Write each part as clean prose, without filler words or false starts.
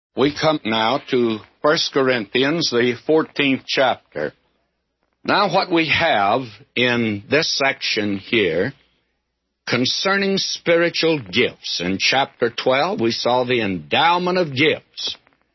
We come now to 1 Corinthians, the 14th chapter. Now what we have in this section here concerning spiritual gifts. In chapter 12, we saw the endowment of gifts.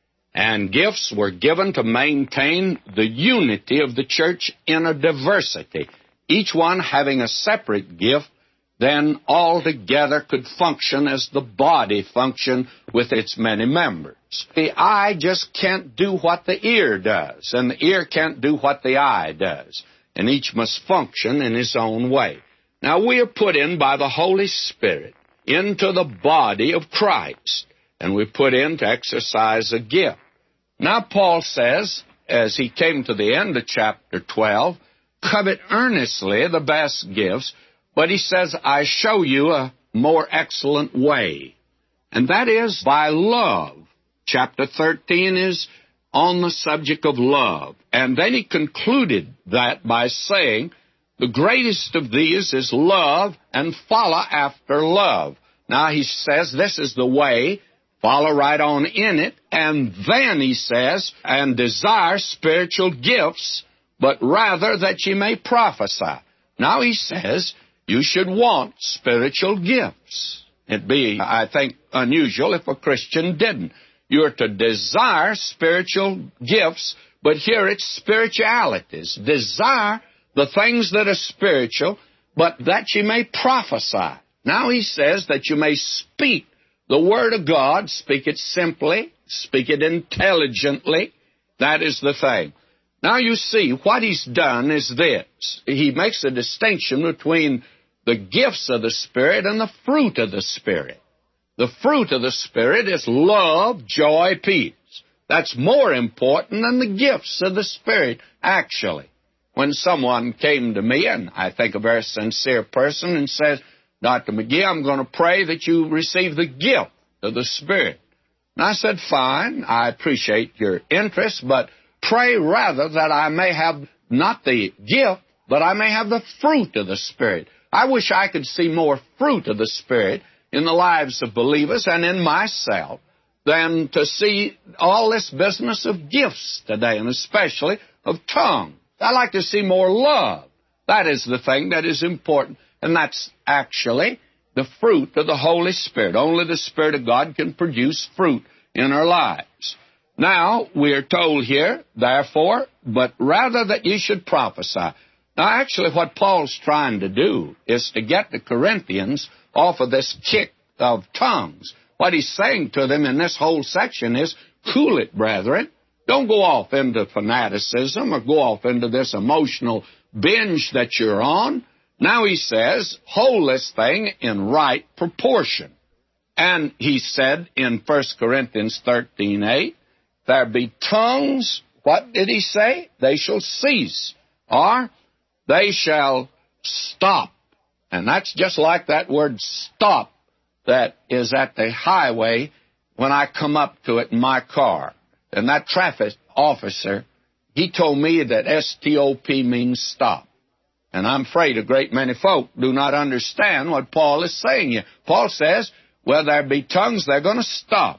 And gifts were given to maintain the unity of the church in a diversity. Each one having a separate gift, then all together could function as the body functioned with its many members. The eye just can't do what the ear does, and the ear can't do what the eye does, and each must function in his own way. Now, we are put in by the Holy Spirit into the body of Christ, and we're put in to exercise a gift. Now, Paul says, as he came to the end of chapter 12, covet earnestly the best gifts, but he says, I show you a more excellent way, and that is by love. Chapter 13 is on the subject of love, and then he concluded that by saying, the greatest of these is love, and follow after love. Now he says this is the way, follow right on in it, and then he says, and desire spiritual gifts, but rather that ye may prophesy. Now he says, you should want spiritual gifts. It'd be, I think, unusual if a Christian didn't. You're to desire spiritual gifts, but here it's spiritualities. Desire the things that are spiritual, but that you may prophesy. Now he says that you may speak the Word of God, speak it simply, speak it intelligently. That is the thing. Now you see, what he's done is this. He makes a distinction between the gifts of the Spirit and the fruit of the Spirit. The fruit of the Spirit is love, joy, peace. That's more important than the gifts of the Spirit, actually. When someone came to me, and I think a very sincere person, and says, Dr. McGee, I'm going to pray that you receive the gift of the Spirit. And I said, fine, I appreciate your interest, but pray rather that I may have not the gift, but I may have the fruit of the Spirit. I wish I could see more fruit of the Spirit in the lives of believers and in myself than to see all this business of gifts today, and especially of tongues. I like to see more love. That is the thing that is important, and that's actually the fruit of the Holy Spirit. Only the Spirit of God can produce fruit in our lives. Now, we are told here, therefore, but rather that ye should prophesy. Now, actually, what Paul's trying to do is to get the Corinthians off of this kick of tongues. What he's saying to them in this whole section is, cool it, brethren. Don't go off into fanaticism or go off into this emotional binge that you're on. Now he says, hold this thing in right proportion. And he said in 1 Corinthians 13:8, there be tongues, what did he say? They shall cease, or they shall stop. And that's just like that word stop that is at the highway when I come up to it in my car. And that traffic officer, he told me that S-T-O-P means stop. And I'm afraid a great many folk do not understand what Paul is saying here. Paul says, well, there be tongues, they're going to stop.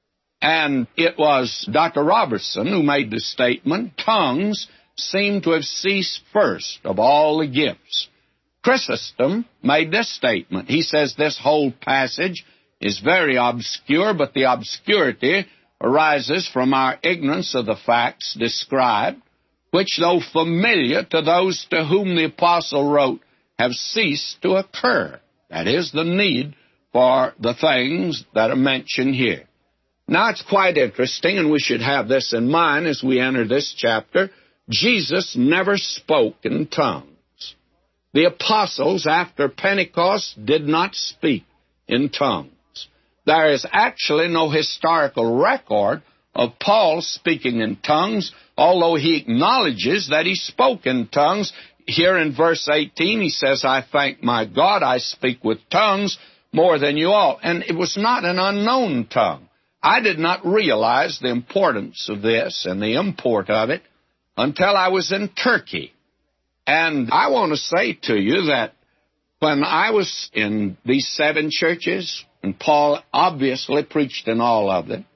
And it was Dr. Robertson who made the statement, tongues seem to have ceased first of all the gifts. Chrysostom made this statement. He says this whole passage is very obscure, but the obscurity arises from our ignorance of the facts described, which, though familiar to those to whom the apostle wrote, have ceased to occur. That is, the need for the things that are mentioned here. Now, it's quite interesting, and we should have this in mind as we enter this chapter. Jesus never spoke in tongues. The apostles, after Pentecost, did not speak in tongues. There is actually no historical record of Paul speaking in tongues, although he acknowledges that he spoke in tongues. Here in verse 18, he says, I thank my God, I speak with tongues more than you all. And it was not an unknown tongue. I did not realize the importance of this and the import of it until I was in Turkey. And I want to say to you that when I was in these 7 churches, and Paul obviously preached in all of them,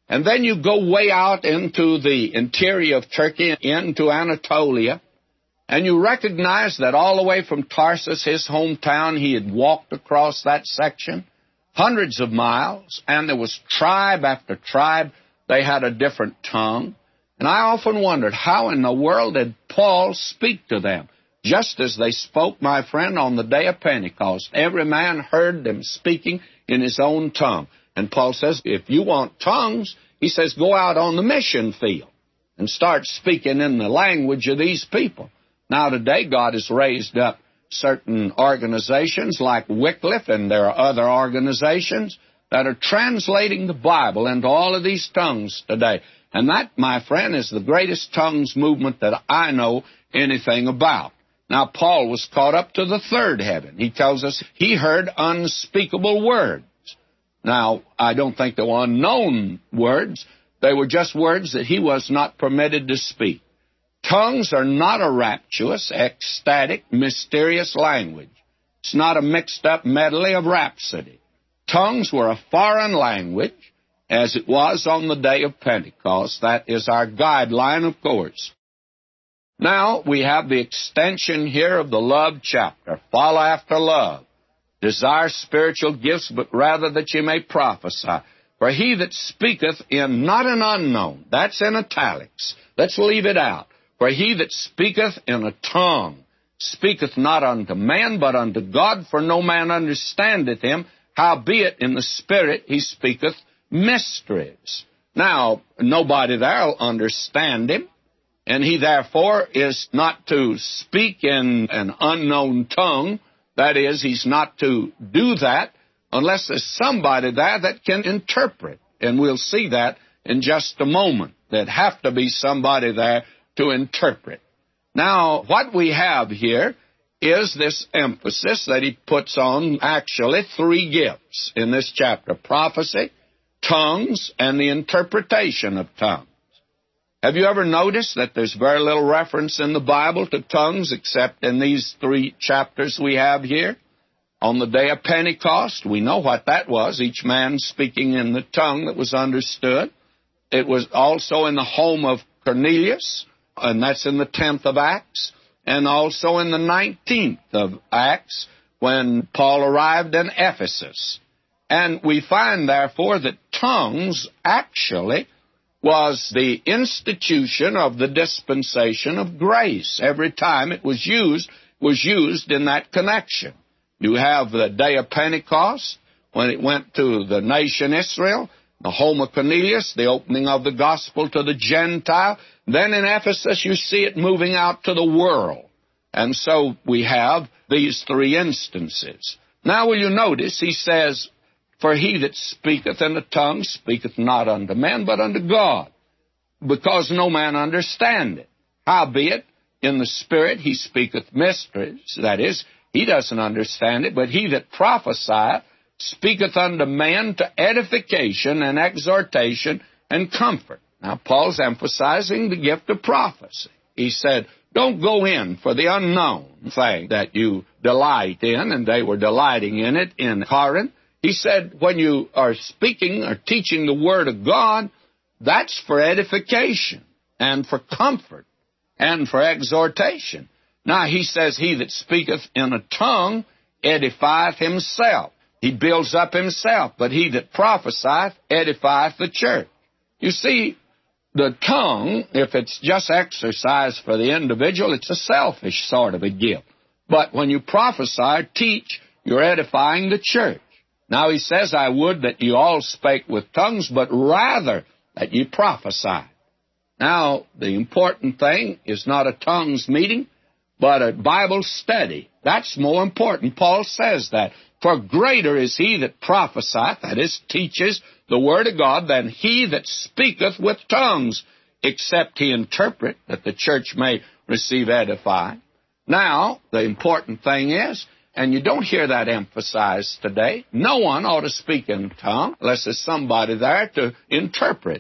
And then you go way out into the interior of Turkey, into Anatolia, and you recognize that all the way from Tarsus, his hometown, he had walked across that section, hundreds of miles, and there was tribe after tribe. They had a different tongue. And I often wondered, how in the world did Paul speak to them? Just as they spoke, my friend, on the day of Pentecost. Every man heard them speaking in his own tongue. And Paul says, if you want tongues, he says, go out on the mission field and start speaking in the language of these people. Now, today, God has raised up certain organizations like Wycliffe, and there are other organizations that are translating the Bible into all of these tongues today. And that, my friend, is the greatest tongues movement that I know anything about. Now, Paul was caught up to the third heaven. He tells us he heard unspeakable words. Now, I don't think they were unknown words. They were just words that he was not permitted to speak. Tongues are not a rapturous, ecstatic, mysterious language. It's not a mixed-up medley of rhapsody. Tongues were a foreign language, as it was on the day of Pentecost. That is our guideline, of course. Now, we have the extension here of the love chapter. Follow after love. Desire spiritual gifts, but rather that ye may prophesy. For he that speaketh in not an unknown, that's in italics. Let's leave it out. For he that speaketh in a tongue speaketh not unto man, but unto God, for no man understandeth him. Howbeit in the Spirit he speaketh mysteries. Now, nobody there will understand him, and he therefore is not to speak in an unknown tongue. That is, he's not to do that unless there's somebody there that can interpret. And we'll see that in just a moment. There'd have to be somebody there to interpret. Now, what we have here is this emphasis that he puts on actually three gifts in this chapter: prophecy, tongues, and the interpretation of tongues. Have you ever noticed that there's very little reference in the Bible to tongues except in these three chapters we have here? On the day of Pentecost, we know what that was, each man speaking in the tongue that was understood. It was also in the home of Cornelius, and that's in the 10th of Acts, and also in the 19th of Acts when Paul arrived in Ephesus. And we find, therefore, that tongues actually was the institution of the dispensation of grace. Every time it was used in that connection. You have the day of Pentecost, when it went to the nation Israel, the home of Cornelius, the opening of the gospel to the Gentile. Then in Ephesus, you see it moving out to the world. And so we have these three instances. Now will you notice, he says, for he that speaketh in a tongue speaketh not unto man, but unto God, because no man understandeth. Howbeit, in the Spirit he speaketh mysteries. That is, he doesn't understand it, but he that prophesieth speaketh unto man to edification and exhortation and comfort. Now, Paul's emphasizing the gift of prophecy. He said, don't go in for the unknown thing that you delight in, and they were delighting in it in Corinth. He said, when you are speaking or teaching the Word of God, that's for edification and for comfort and for exhortation. Now, he says, he that speaketh in a tongue edifieth himself. He builds up himself, but he that prophesieth edifieth the church. You see, the tongue, if it's just exercise for the individual, it's a selfish sort of a gift. But when you prophesy or teach, you're edifying the church. Now he says, I would that you all spake with tongues, but rather that ye prophesy. Now, the important thing is not a tongues meeting, but a Bible study. That's more important. Paul says that. For greater is he that prophesieth, that is, teaches the Word of God, than he that speaketh with tongues, except he interpret, that the church may receive edifying. Now, the important thing is, and you don't hear that emphasized today, no one ought to speak in tongue unless there's somebody there to interpret.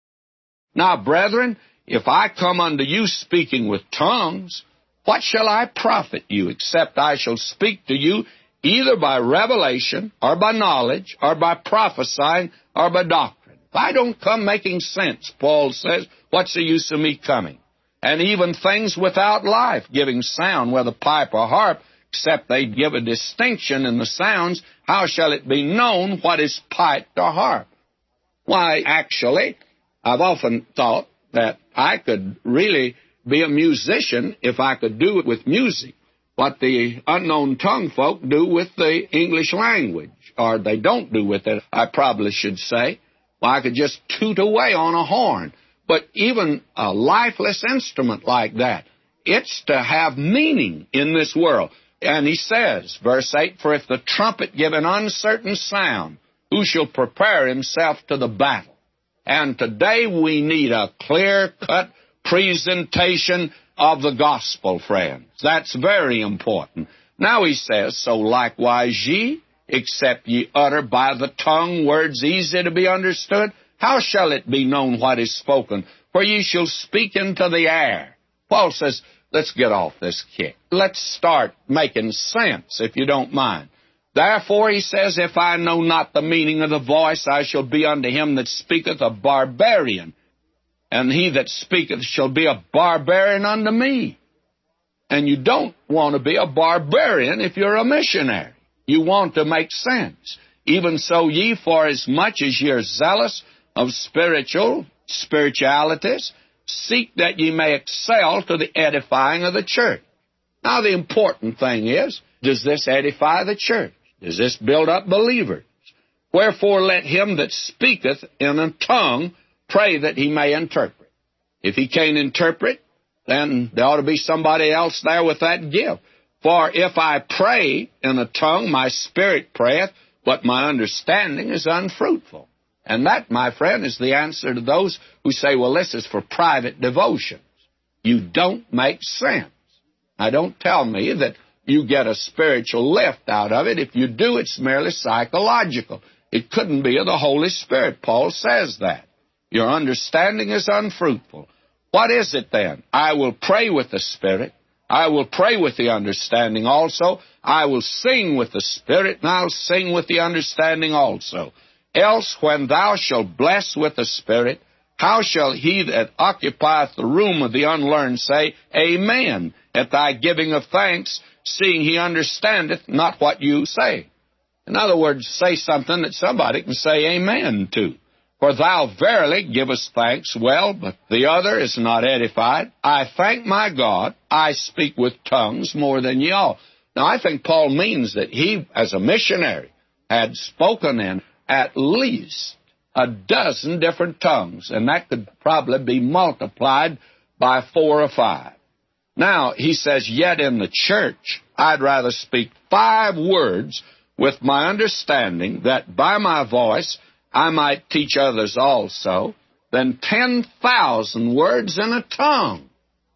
Now, brethren, if I come unto you speaking with tongues, what shall I profit you, except I shall speak to you either by revelation, or by knowledge, or by prophesying, or by doctrine? I don't come making sense, Paul says, what's the use of me coming? And even things without life, giving sound, whether pipe or harp, except they give a distinction in the sounds, how shall it be known what is piped or harp? Why, actually, I've often thought that I could really be a musician if I could do it with music, what the unknown tongue folk do with the English language, or they don't do with it, I probably should say. Well, I could just toot away on a horn. But even a lifeless instrument like that, it's to have meaning in this world. And he says, verse 8, for if the trumpet give an uncertain sound, who shall prepare himself to the battle? And today we need a clear-cut presentation of the gospel, friends. That's very important. Now he says, so likewise ye, except ye utter by the tongue words easy to be understood, how shall it be known what is spoken? For ye shall speak into the air. Paul says, let's get off this kick. Let's start making sense, if you don't mind. Therefore, he says, if I know not the meaning of the voice, I shall be unto him that speaketh a barbarian, and he that speaketh shall be a barbarian unto me. And you don't want to be a barbarian if you're a missionary. You want to make sense. Even so ye, for as much as ye are zealous of spiritualities, seek that ye may excel to the edifying of the church. Now the important thing is, does this edify the church? Does this build up believers? Wherefore let him that speaketh in a tongue pray that he may interpret. If he can't interpret, then there ought to be somebody else there with that gift. For if I pray in a tongue, my spirit prayeth, but my understanding is unfruitful. And that, my friend, is the answer to those who say, well, this is for private devotions. You don't make sense. Now, don't tell me that you get a spiritual lift out of it. If you do, it's merely psychological. It couldn't be of the Holy Spirit. Paul says that. Your understanding is unfruitful. What is it then? I will pray with the Spirit. I will pray with the understanding also. I will sing with the Spirit, and I'll sing with the understanding also. Else, when thou shalt bless with the Spirit, how shall he that occupieth the room of the unlearned say, Amen, at thy giving of thanks, seeing he understandeth not what you say? In other words, say something that somebody can say amen to. For thou verily givest thanks well, but the other is not edified. I thank my God, I speak with tongues more than ye all. Now, I think Paul means that he, as a missionary, had spoken in at least a dozen different tongues, and that could probably be multiplied by 4 or 5. Now, he says, yet in the church, I'd rather speak 5 words with my understanding, that by my voice I might teach others also, than 10,000 words in a tongue.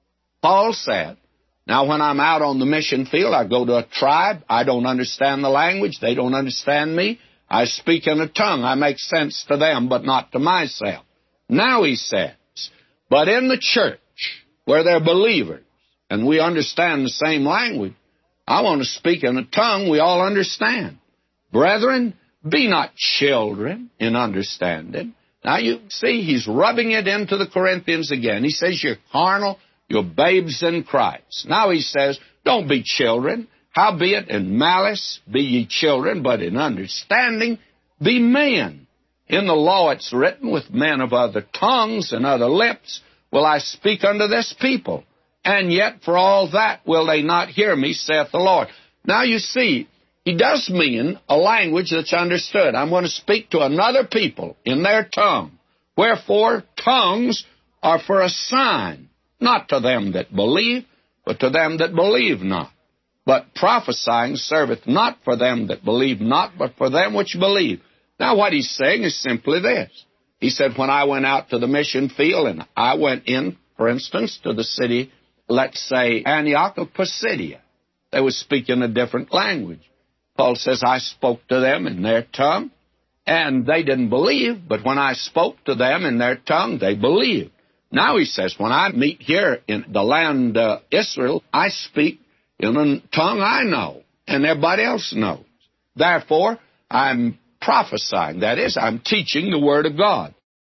Paul said, now when I'm out on the mission field, I go to a tribe, I don't understand the language, they don't understand me, I speak in a tongue, I make sense to them, but not to myself. Now he says, but in the church, where they're believers, and we understand the same language, I want to speak in a tongue we all understand. Brethren, be not children in understanding. Now you see, he's rubbing it into the Corinthians again. He says, you're carnal, you're babes in Christ. Now he says, don't be children. Howbeit in malice be ye children, but in understanding be men. In the law it's written, with men of other tongues and other lips will I speak unto this people. And yet for all that will they not hear me, saith the Lord. Now you see, he does mean a language that's understood. I'm going to speak to another people in their tongue. Wherefore, tongues are for a sign, not to them that believe, but to them that believe not. But prophesying serveth not for them that believe not, but for them which believe. Now what he's saying is simply this. He said, when I went out to the mission field, and I went in, for instance, to the city, let's say, Antioch of Pisidia, they were speaking a different language. Paul says, I spoke to them in their tongue, and they didn't believe, but when I spoke to them in their tongue, they believed. Now he says, when I meet here in the land Israel, I speak in a tongue I know, and everybody else knows. Therefore, I'm prophesying. That is, I'm teaching the Word of God.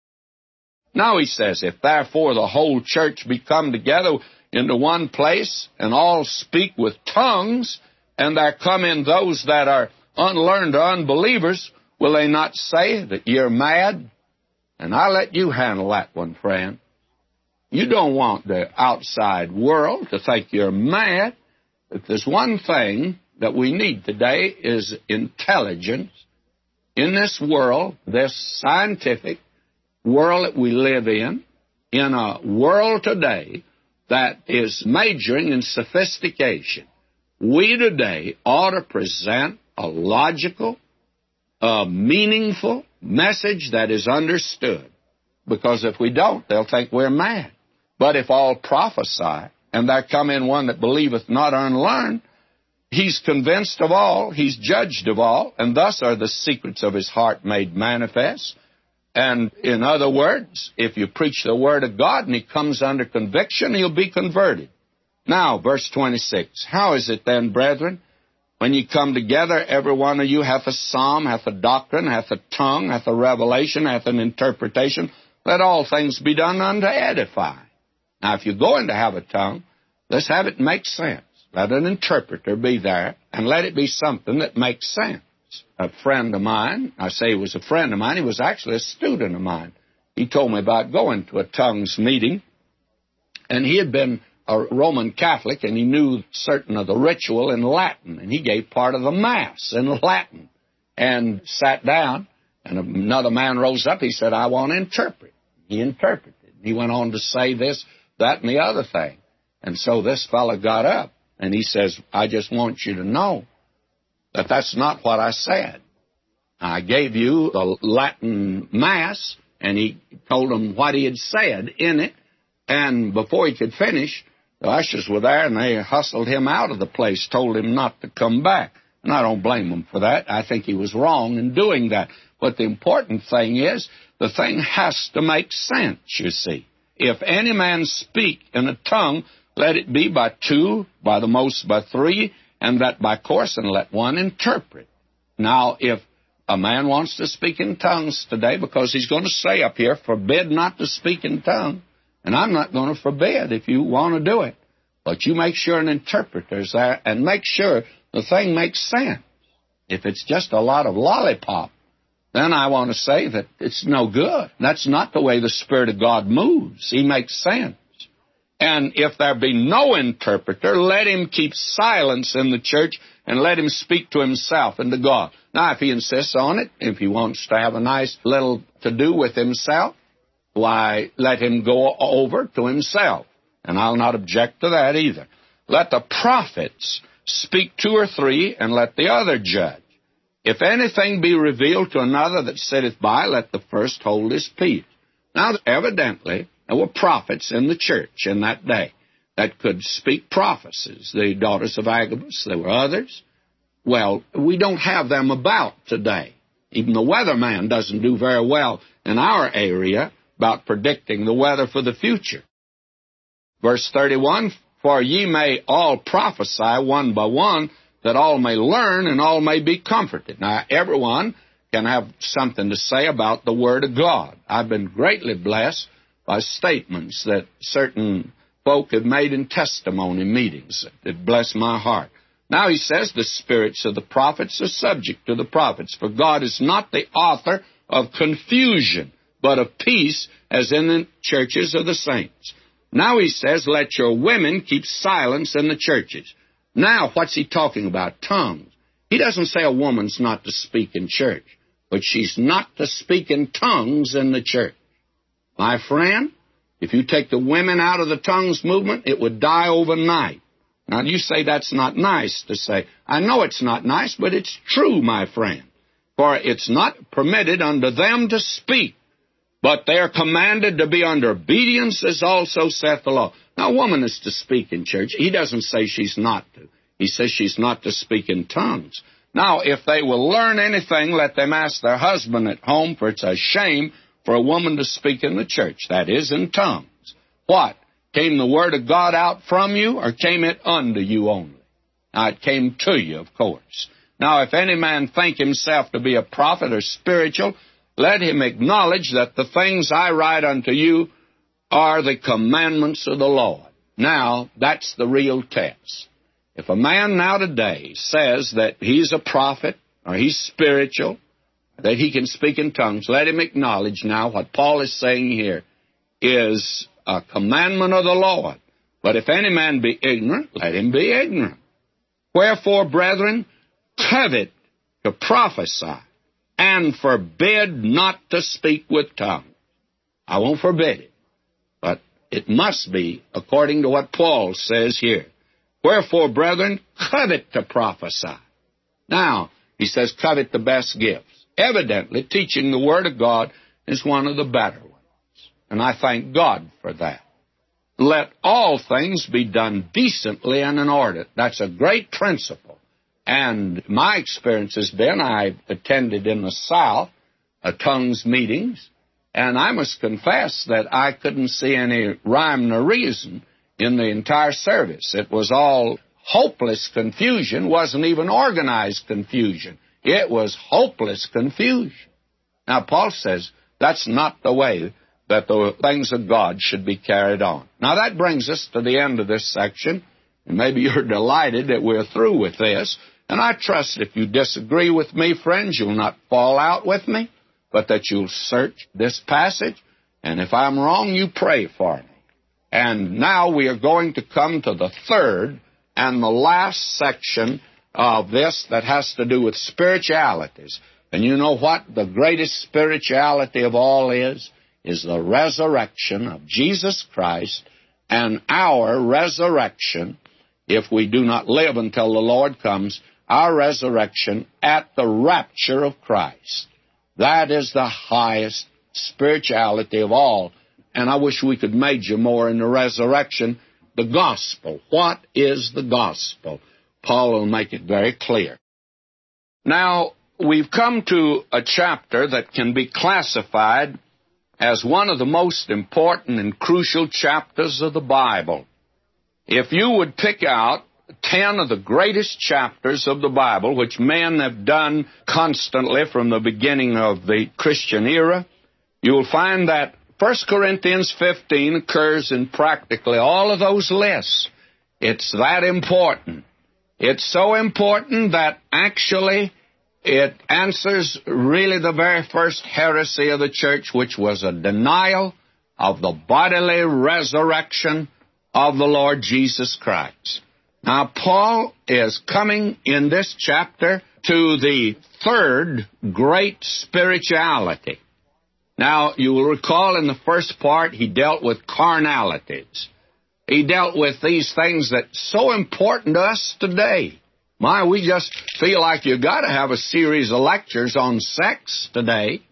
Now he says, if therefore the whole church be come together into one place, and all speak with tongues, and there come in those that are unlearned or unbelievers, will they not say that you're mad? And I let you handle that one, friend. You don't want the outside world to think you're mad. If there's one thing that we need today is intelligence in this world, this scientific world that we live in a world today that is majoring in sophistication. We today ought to present a logical, a meaningful message that is understood. Because if we don't, they'll think we're mad. But if all prophesy, and there come in one that believeth not unlearned, he's convinced of all, he's judged of all, and thus are the secrets of his heart made manifest. And in other words, if you preach the Word of God and he comes under conviction, he'll be converted. Now, verse 26, how is it then, brethren, when you come together, every one of you hath a psalm, hath a doctrine, hath a tongue, hath a revelation, hath an interpretation? Let all things be done unto edify. Now, if you're going to have a tongue, let's have it make sense. Let an interpreter be there, and let it be something that makes sense. A friend of mine, I say he was a friend of mine, he was actually a student of mine. He told me about going to a tongues meeting, and he had been a Roman Catholic, and he knew certain of the ritual in Latin, and he gave part of the Mass in Latin, and sat down, and another man rose up, he said, I want to interpret. He interpreted. He went on to say this, that, and the other thing. And so this fellow got up, and he says, I just want you to know that that's not what I said. I gave you the Latin Mass, and he told him what he had said in it, and before he could finish, the ushers were there, and they hustled him out of the place, told him not to come back. And I don't blame him for that. I think he was wrong in doing that. But the important thing is, the thing has to make sense, you see. If any man speak in a tongue, let it be by two, by the most by three, and that by course, and let one interpret. Now, if a man wants to speak in tongues today, because he's going to say up here, forbid not to speak in tongues, and I'm not going to forbid if you want to do it. But you make sure an interpreter's there, and make sure the thing makes sense. If it's just a lot of lollipop, then I want to say that it's no good. That's not the way the Spirit of God moves. He makes sense. And if there be no interpreter, let him keep silence in the church and let him speak to himself and to God. Now, if he insists on it, if he wants to have a nice little to-do with himself, why, let him go over to himself. And I'll not object to that either. Let the prophets speak two or three, and let the other judge. If anything be revealed to another that sitteth by, let the first hold his peace. Now, evidently, there were prophets in the church in that day that could speak prophecies. The daughters of Agabus, there were others. Well, we don't have them about today. Even the weatherman doesn't do very well in our area about predicting the weather for the future. Verse 31, for ye may all prophesy one by one, that all may learn and all may be comforted. Now, everyone can have something to say about the Word of God. I've been greatly blessed by statements that certain folk have made in testimony meetings that bless my heart. Now he says the spirits of the prophets are subject to the prophets, for God is not the author of confusion, but of peace, as in the churches of the saints. Now he says, let your women keep silence in the churches. Now, what's he talking about? Tongues. He doesn't say a woman's not to speak in church, but she's not to speak in tongues in the church. My friend, if you take the women out of the tongues movement, it would die overnight. Now, you say that's not nice to say. I know it's not nice, but it's true, my friend. For it's not permitted unto them to speak, but they are commanded to be under obedience, as also saith the law. Now, a woman is to speak in church. He doesn't say she's not to. He says she's not to speak in tongues. Now, if they will learn anything, let them ask their husband at home, for it's a shame for a woman to speak in the church, that is, in tongues. What? Came the Word of God out from you, or came it unto you only? Now, it came to you, of course. Now, if any man think himself to be a prophet or spiritual, let him acknowledge that the things I write unto you are the commandments of the Lord. Now, that's the real test. If a man now today says that he's a prophet, or he's spiritual, that he can speak in tongues, let him acknowledge now what Paul is saying here is a commandment of the Lord. But if any man be ignorant, let him be ignorant. Wherefore, brethren, covet to prophesy, and forbid not to speak with tongues. I won't forbid it, but it must be according to what Paul says here. Wherefore, brethren, covet to prophesy. Now, he says covet the best gifts. Evidently, teaching the Word of God is one of the better ones, and I thank God for that. Let all things be done decently and in order. That's a great principle. And my experience has been, I've attended in the South tongues meetings, and I must confess that I couldn't see any rhyme nor reason in the entire service. It was all hopeless confusion, wasn't even organized confusion. It was hopeless confusion. Now, Paul says that's not the way that the things of God should be carried on. Now, that brings us to the end of this section, and maybe you're delighted that we're through with this. And I trust if you disagree with me, friends, you'll not fall out with me, but that you'll search this passage, and if I'm wrong, you pray for me. And now we are going to come to the third and the last section of this that has to do with spiritualities. And you know what the greatest spirituality of all is the resurrection of Jesus Christ, and our resurrection, if we do not live until the Lord comes, our resurrection at the rapture of Christ. That is the highest spirituality of all. And I wish we could major more in the resurrection. The gospel. What is the gospel? Paul will make it very clear. Now, we've come to a chapter that can be classified as one of the most important and crucial chapters of the Bible. If you would pick out 10 of the greatest chapters of the Bible, which men have done constantly from the beginning of the Christian era, you'll find that 1 Corinthians 15 occurs in practically all of those lists. It's that important. It's so important that actually it answers really the very first heresy of the church, which was a denial of the bodily resurrection of the Lord Jesus Christ. Now, Paul is coming in this chapter to the third great spirituality. Now, you will recall in the first part, he dealt with carnalities. He dealt with these things that are so important to us today. My, we just feel like you've got to have a series of lectures on sex today.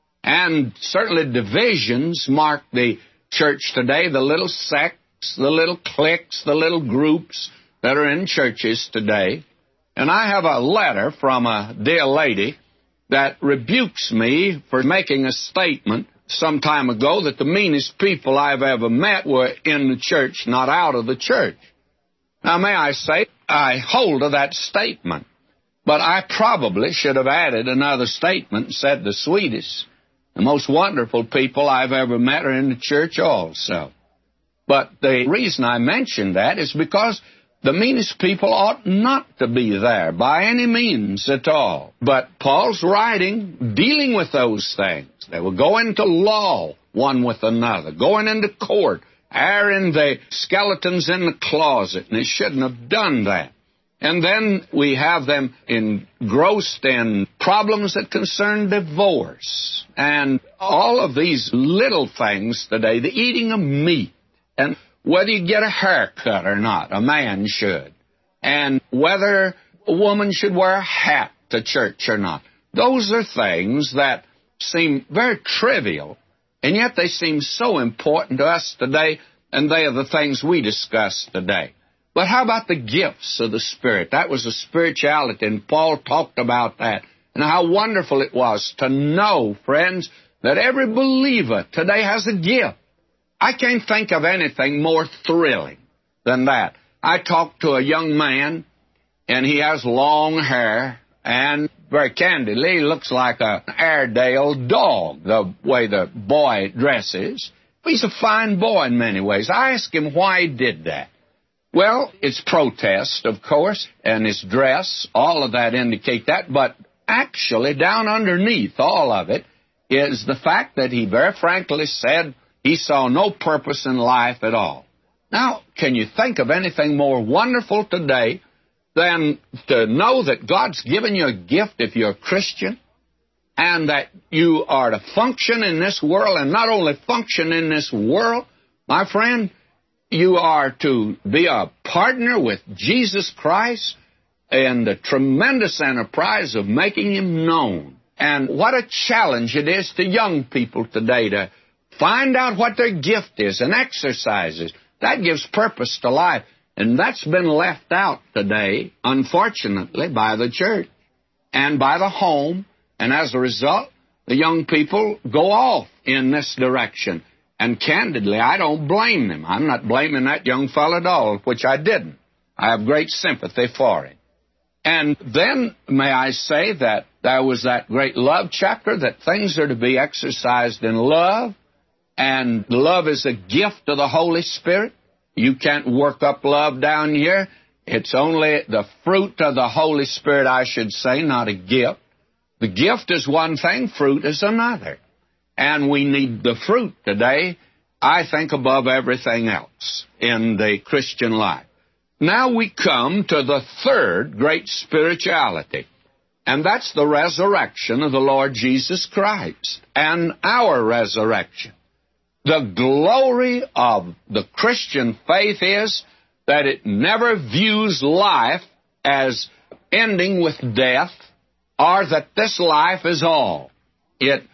And certainly divisions mark the church today, the little sects, the little cliques, the little groups that are in churches today. And I have a letter from a dear lady that rebukes me for making a statement some time ago that the meanest people I've ever met were in the church, not out of the church. Now, may I say, I hold to that statement, but I probably should have added another statement and said the sweetest, the most wonderful people I've ever met are in the church also. But the reason I mention that is because the meanest people ought not to be there by any means at all. But Paul's writing, dealing with those things. They will go into law one with another, going into court, airing the skeletons in the closet, and they shouldn't have done that. And then we have them engrossed in problems that concern divorce, and all of these little things today, the eating of meat, and whether you get a haircut or not, a man should, and whether a woman should wear a hat to church or not. Those are things that seem very trivial, and yet they seem so important to us today, and they are the things we discuss today. But how about the gifts of the Spirit? That was a spirituality, and Paul talked about that, and how wonderful it was to know, friends, that every believer today has a gift. I can't think of anything more thrilling than that. I talked to a young man, and he has long hair, and very candidly, he looks like an Airedale dog, the way the boy dresses. He's a fine boy in many ways. I asked him why he did that. Well, it's protest, of course, and his dress, all of that indicate that, but actually down underneath all of it is the fact that he very frankly said he saw no purpose in life at all. Now, can you think of anything more wonderful today than to know that God's given you a gift if you're a Christian, and that you are to function in this world, and not only function in this world, my friend, you are to be a partner with Jesus Christ in the tremendous enterprise of making Him known. And what a challenge it is to young people today to find out what their gift is and exercise it. That gives purpose to life. And that's been left out today, unfortunately, by the church and by the home. And as a result, the young people go off in this direction. And candidly, I don't blame them. I'm not blaming that young fellow at all, which I didn't. I have great sympathy for him. And then, may I say that there was that great love chapter, that things are to be exercised in love, and love is a gift of the Holy Spirit. You can't work up love down here. It's only the fruit of the Holy Spirit, I should say, not a gift. The gift is one thing, fruit is another. And we need the fruit today, I think, above everything else in the Christian life. Now we come to the third great spirituality, and that's the resurrection of the Lord Jesus Christ and our resurrection. The glory of the Christian faith is that it never views life as ending with death, or that this life is all. It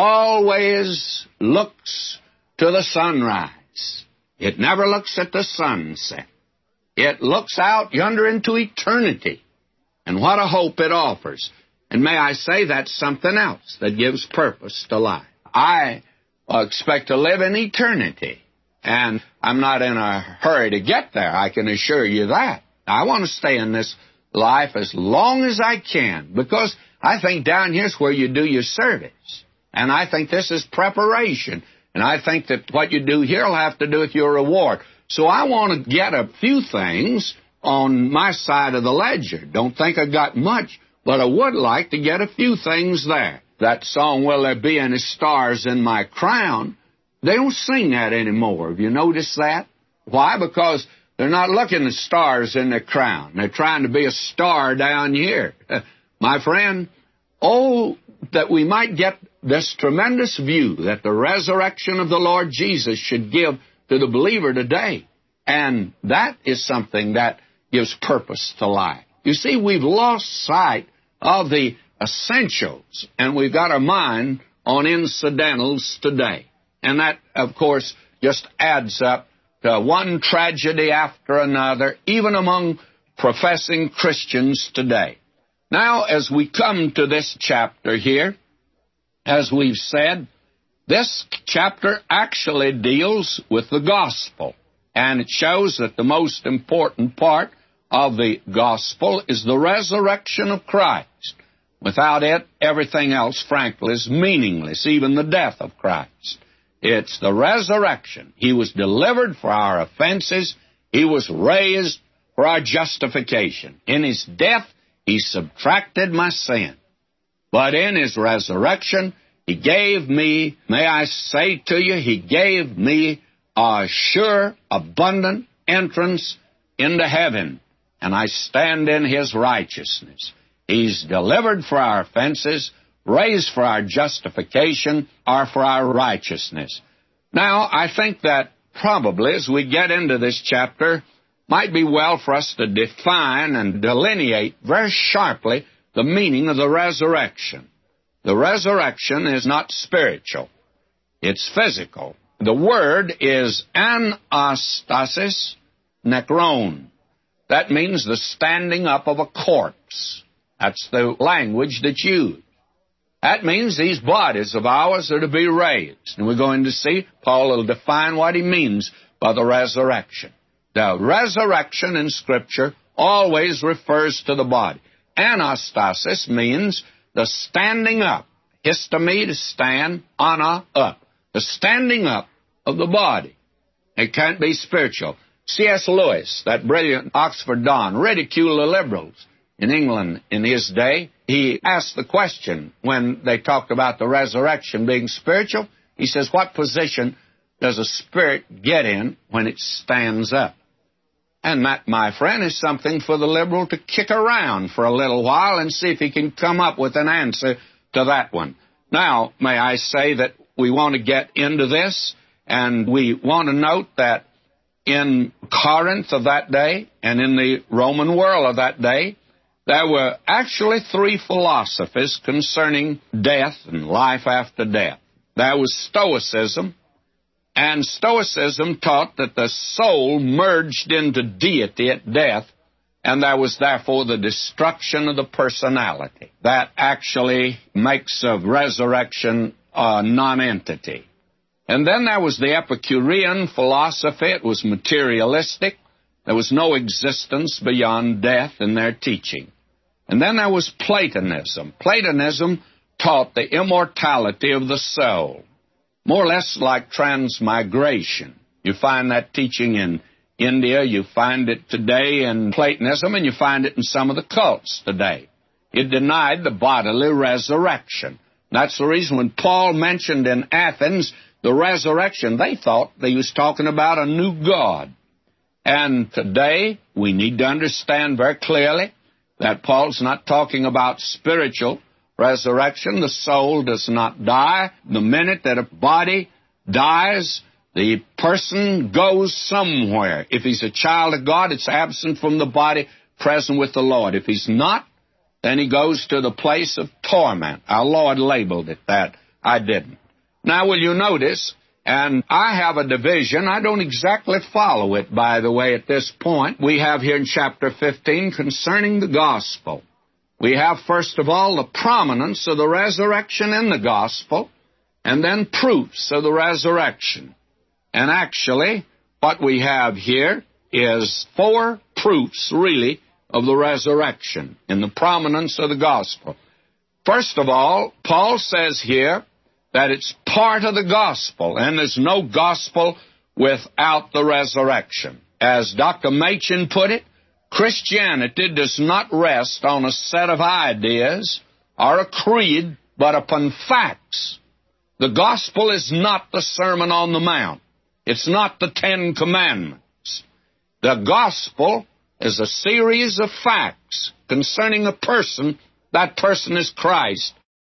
always looks to the sunrise. It never looks at the sunset. It looks out yonder into eternity. And what a hope it offers. And may I say, that's something else that gives purpose to life. I expect to live in eternity. And I'm not in a hurry to get there, I can assure you that. I want to stay in this life as long as I can, because I think down here's where you do your service. And I think this is preparation. And I think that what you do here will have to do with your reward. So I want to get a few things on my side of the ledger. Don't think I got much, but I would like to get a few things there. That song, Will There Be Any Stars in My Crown, they don't sing that anymore. Have you noticed that? Why? Because they're not looking at stars in their crown. They're trying to be a star down here. My friend, oh, that we might get this tremendous view that the resurrection of the Lord Jesus should give to the believer today. And that is something that gives purpose to life. You see, we've lost sight of the essentials, and we've got our mind on incidentals today. And that, of course, just adds up to one tragedy after another, even among professing Christians today. Now, as we come to this chapter here, as we've said, this chapter actually deals with the gospel, and it shows that the most important part of the gospel is the resurrection of Christ. Without it, everything else, frankly, is meaningless, even the death of Christ. It's the resurrection. He was delivered for our offenses. He was raised for our justification. In His death, He subtracted my sin. But in His resurrection, He gave me, may I say to you, He gave me a sure, abundant entrance into heaven, and I stand in His righteousness. He's delivered for our offenses, raised for our justification, or for our righteousness. Now, I think that probably as we get into this chapter, might be well for us to define and delineate very sharply the meaning of the resurrection. The resurrection is not spiritual. It's physical. The word is anastasis nekron. That means the standing up of a corpse. That's the language that's used. That means these bodies of ours are to be raised. And we're going to see, Paul will define what he means by the resurrection. The resurrection in Scripture always refers to the body. Anastasis means the standing up. Histemi, to stand, ana, up. The standing up of the body. It can't be spiritual. C.S. Lewis, that brilliant Oxford Don, ridiculed the liberals in England in his day. He asked the question when they talked about the resurrection being spiritual. He says, what position does a spirit get in when it stands up? And that, my friend, is something for the liberal to kick around for a little while and see if he can come up with an answer to that one. Now, may I say that we want to get into this, and we want to note that in Corinth of that day and in the Roman world of that day, there were actually three philosophies concerning death and life after death. There was Stoicism, and Stoicism taught that the soul merged into deity at death, and there was therefore the destruction of the personality. That actually makes of resurrection a nonentity. And then there was the Epicurean philosophy. It was materialistic. There was no existence beyond death in their teaching. And then there was Platonism. Platonism taught the immortality of the soul, more or less like transmigration. You find that teaching in India, you find it today in Platonism, and you find it in some of the cults today. It denied the bodily resurrection. That's the reason when Paul mentioned in Athens the resurrection, they thought that he was talking about a new God. And today, we need to understand very clearly that Paul's not talking about spiritual resurrection. The soul does not die. The minute that a body dies, the person goes somewhere. If he's a child of God, it's absent from the body, present with the Lord. If he's not, then he goes to the place of torment. Our Lord labeled it that. I didn't. Now, will you notice, and I have a division. I don't exactly follow it, by the way, at this point. We have here in chapter 15 concerning the gospel. We have, first of all, the prominence of the resurrection in the gospel, and then proofs of the resurrection. And actually, what we have here is 4 proofs, really, of the resurrection in the prominence of the gospel. First of all, Paul says here that it's part of the gospel, and there's no gospel without the resurrection. As Dr. Machen put it, Christianity does not rest on a set of ideas or a creed, but upon facts. The gospel is not the Sermon on the Mount. It's not the 10 Commandments. The gospel is a series of facts concerning a person. That person is Christ.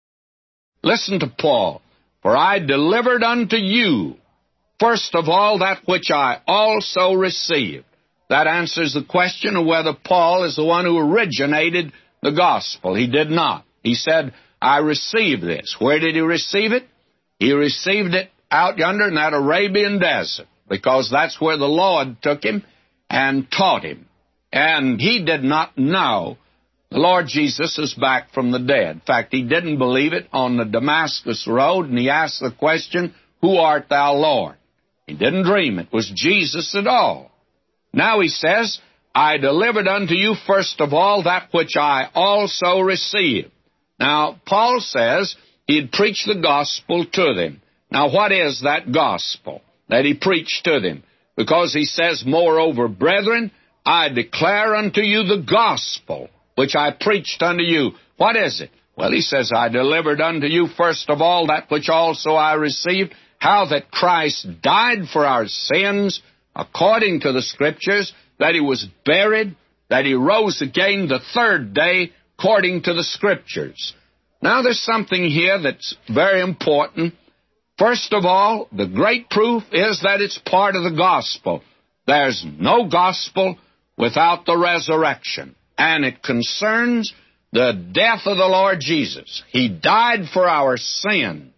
Listen to Paul. For I delivered unto you, first of all, that which I also received. That answers the question of whether Paul is the one who originated the gospel. He did not. He said, I received this. Where did he receive it? He received it out yonder in that Arabian desert, because that's where the Lord took him and taught him. And he did not know the Lord Jesus is back from the dead. In fact, he didn't believe it on the Damascus road, and he asked the question, Who art thou, Lord? He didn't dream it was Jesus at all. Now he says, I delivered unto you first of all that which I also received. Now, Paul says he'd preached the gospel to them. Now, what is that gospel that he preached to them? Because he says, Moreover, brethren, I declare unto you the gospel which I preached unto you. What is it? Well, he says, I delivered unto you first of all that which also I received, how that Christ died for our sins, according to the Scriptures, that he was buried, that he rose again the 3rd day, according to the Scriptures. Now, there's something here that's very important. First of all, the great proof is that it's part of the gospel. There's no gospel without the resurrection. And it concerns the death of the Lord Jesus. He died for our sin.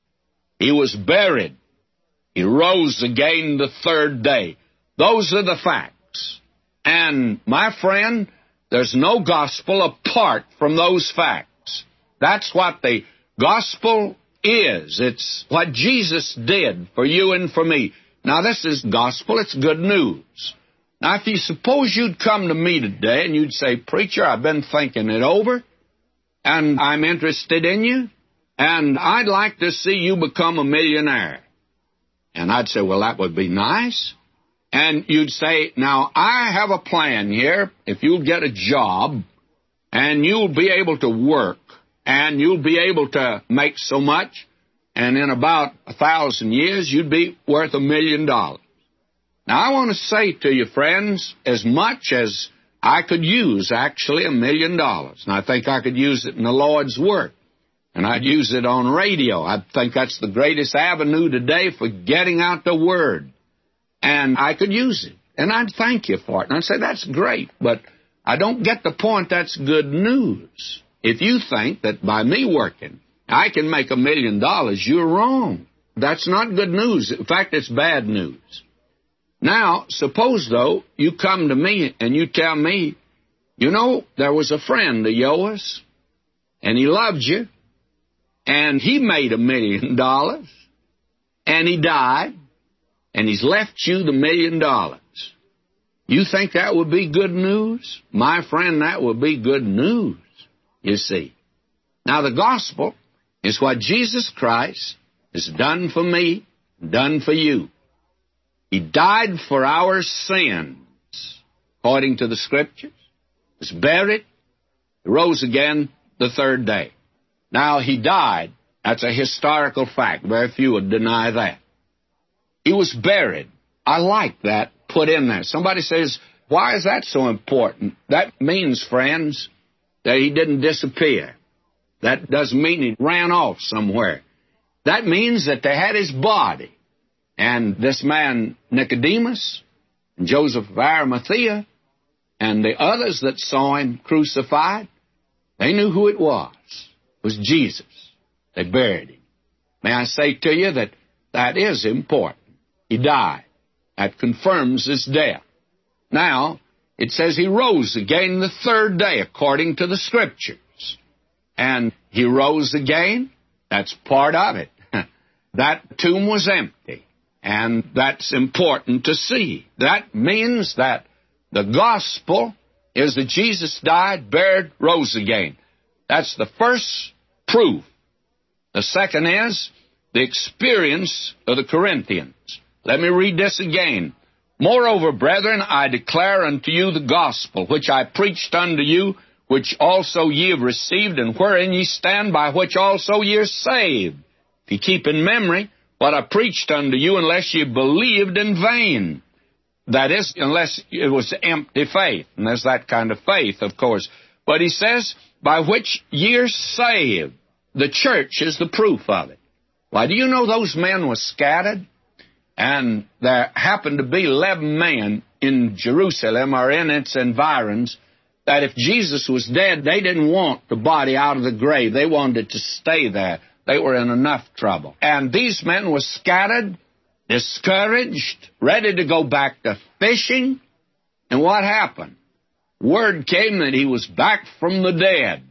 He was buried. He rose again the 3rd day. Those are the facts. And, my friend, there's no gospel apart from those facts. That's what the gospel is. It's what Jesus did for you and for me. Now, this is gospel. It's good news. Now, if you suppose you'd come to me today and you'd say, Preacher, I've been thinking it over, and I'm interested in you, and I'd like to see you become a millionaire. And I'd say, well, that would be nice. And you'd say, now, I have a plan here. If you'll get a job, and you'll be able to work, and you'll be able to make so much, and in about 1,000 years, you'd be worth $1 million. Now, I want to say to you, friends, as much as I could use, actually, $1 million, and I think I could use it in the Lord's work, and I'd use it on radio. I think that's the greatest avenue today for getting out the Word, and I could use it, and I'd thank you for it, and I'd say, that's great, but I don't get the point that's good news. If you think that by me working, I can make $1 million, you're wrong. That's not good news. In fact, it's bad news. Now, suppose, though, you come to me and you tell me, you know, there was a friend of yours, and he loved you, and he made $1 million, and he died, and he's left you the $1 million. You think that would be good news? My friend, that would be good news, you see. Now, the gospel is what Jesus Christ has done for me, done for you. He died for our sins, according to the Scriptures, was buried, rose again the third day. Now, he died. That's a historical fact. Very few would deny that. He was buried. I like that put in there. Somebody says, why is that so important? That means, friends, that he didn't disappear. That doesn't mean he ran off somewhere. That means that they had his body. And this man, Nicodemus, and Joseph of Arimathea, and the others that saw him crucified, they knew who it was. It was Jesus. They buried him. May I say to you that that is important. He died. That confirms his death. Now, it says he rose again the third day, according to the Scriptures. And he rose again. That's part of it. That tomb was empty. And that's important to see. That means that the gospel is that Jesus died, buried, rose again. That's the first proof. The second is the experience of the Corinthians. Let me read this again. Moreover, brethren, I declare unto you the gospel, which I preached unto you, which also ye have received, and wherein ye stand, by which also ye are saved. If ye keep in memory what I preached unto you, unless ye believed in vain. That is, unless it was empty faith. And there's that kind of faith, of course. But he says, by which ye are saved. The church is the proof of it. Why, do you know those men were scattered? And there happened to be 11 men in Jerusalem or in its environs that if Jesus was dead, they didn't want the body out of the grave. They wanted it to stay there. They were in enough trouble. And these men were scattered, discouraged, ready to go back to fishing. And what happened? Word came that he was back from the dead.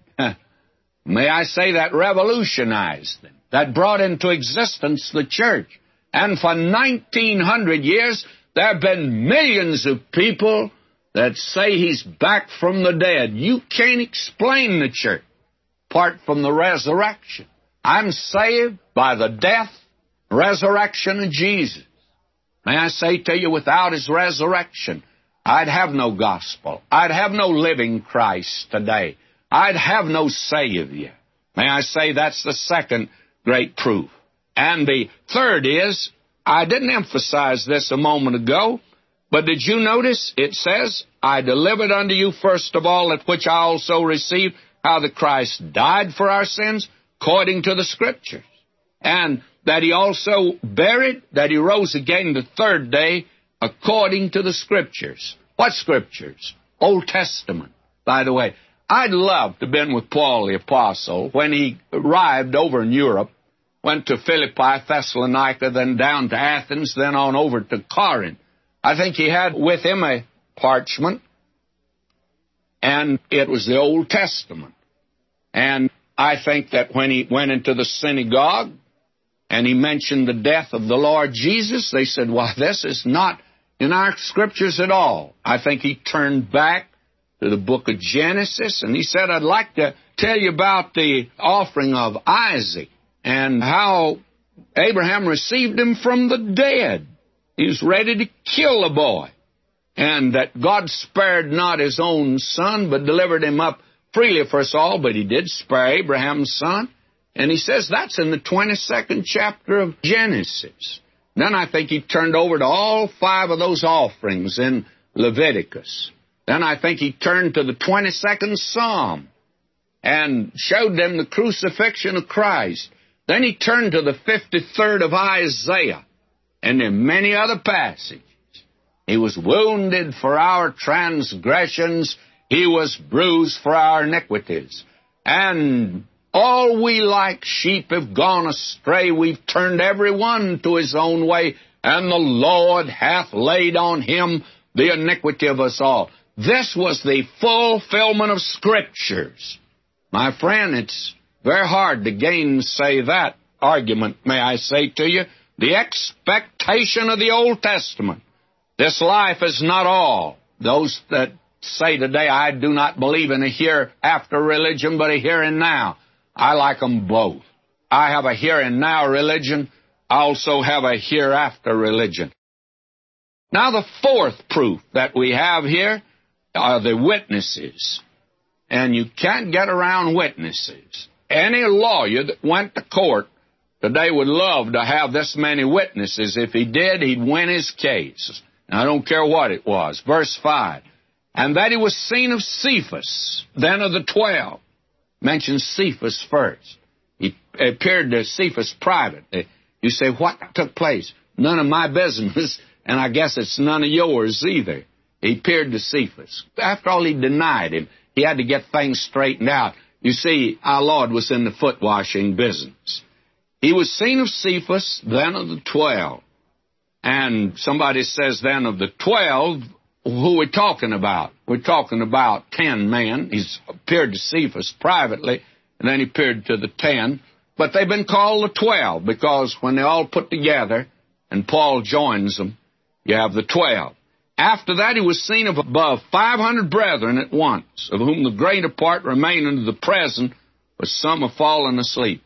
May I say that revolutionized them. That brought into existence the church. And for 1,900 years, there have been millions of people that say he's back from the dead. You can't explain the church apart from the resurrection. I'm saved by the death, resurrection of Jesus. May I say to you, without his resurrection, I'd have no gospel. I'd have no living Christ today. I'd have no Savior. May I say that's the second great proof. And the third is, I didn't emphasize this a moment ago, but did you notice it says, I delivered unto you first of all that which I also received, how that Christ died for our sins, according to the Scriptures, and that he also buried, that he rose again the third day, according to the Scriptures. What Scriptures? Old Testament, by the way. I'd love to have been with Paul the Apostle when he arrived over in Europe, went to Philippi, Thessalonica, then down to Athens, then on over to Corinth. I think he had with him a parchment, and it was the Old Testament. And I think that when he went into the synagogue and he mentioned the death of the Lord Jesus, they said, well, this is not in our Scriptures at all. I think he turned back to the book of Genesis, and he said, I'd like to tell you about the offering of Isaac and how Abraham received him from the dead. He was ready to kill the boy, and that God spared not his own son, but delivered him up freely for us all, but he did spare Abraham's son. And he says that's in the 22nd chapter of Genesis. Then I think he turned over to all 5 of those offerings in Leviticus. Then I think he turned to the 22nd Psalm and showed them the crucifixion of Christ. Then he turned to the 53rd of Isaiah and in many other passages. He was wounded for our transgressions. He was bruised for our iniquities. And all we like sheep have gone astray. We've turned every one to his own way, and the Lord hath laid on him the iniquity of us all. This was the fulfillment of Scriptures. My friend, it's very hard to gainsay that argument, may I say to you. The expectation of the Old Testament. This life is not all. Those that say today, I do not believe in a hereafter religion, but a here and now. I like them both. I have a here and now religion. I also have a hereafter religion. Now the 4th proof that we have here are the witnesses. And you can't get around witnesses. Any lawyer that went to court today would love to have this many witnesses. If he did, he'd win his case. I don't care what it was. Verse 5. And that he was seen of Cephas, then of the 12. Mentions Cephas first. He appeared to Cephas privately. You say, what took place? None of my business, and I guess it's none of yours either. He appeared to Cephas. After all, he denied him. He had to get things straightened out. You see, our Lord was in the foot-washing business. He was seen of Cephas, then of the 12. And somebody says then of the 12, who are we talking about? We're talking about 10 men. He's appeared to Cephas privately, and then he appeared to the 10. But they've been called the 12 because when they all put together, and Paul joins them, you have the 12. After that, he was seen of above 500 brethren at once, of whom the greater part remain unto the present, but some have fallen asleep.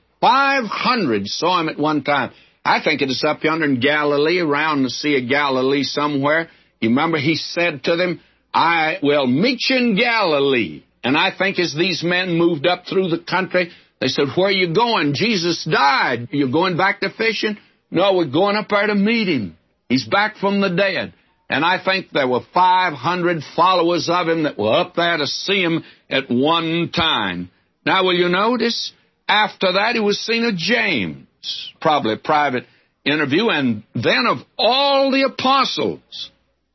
500 saw him at one time. I think it is up yonder in Galilee, around the Sea of Galilee somewhere. You remember he said to them, I will meet you in Galilee. And I think as these men moved up through the country, they said, where are you going? Jesus died. You're going back to fishing? No, we're going up there to meet him. He's back from the dead. And I think there were 500 followers of him that were up there to see him at one time. Now, will you notice? After that, he was seen of James, probably a private interview, and then of all the apostles.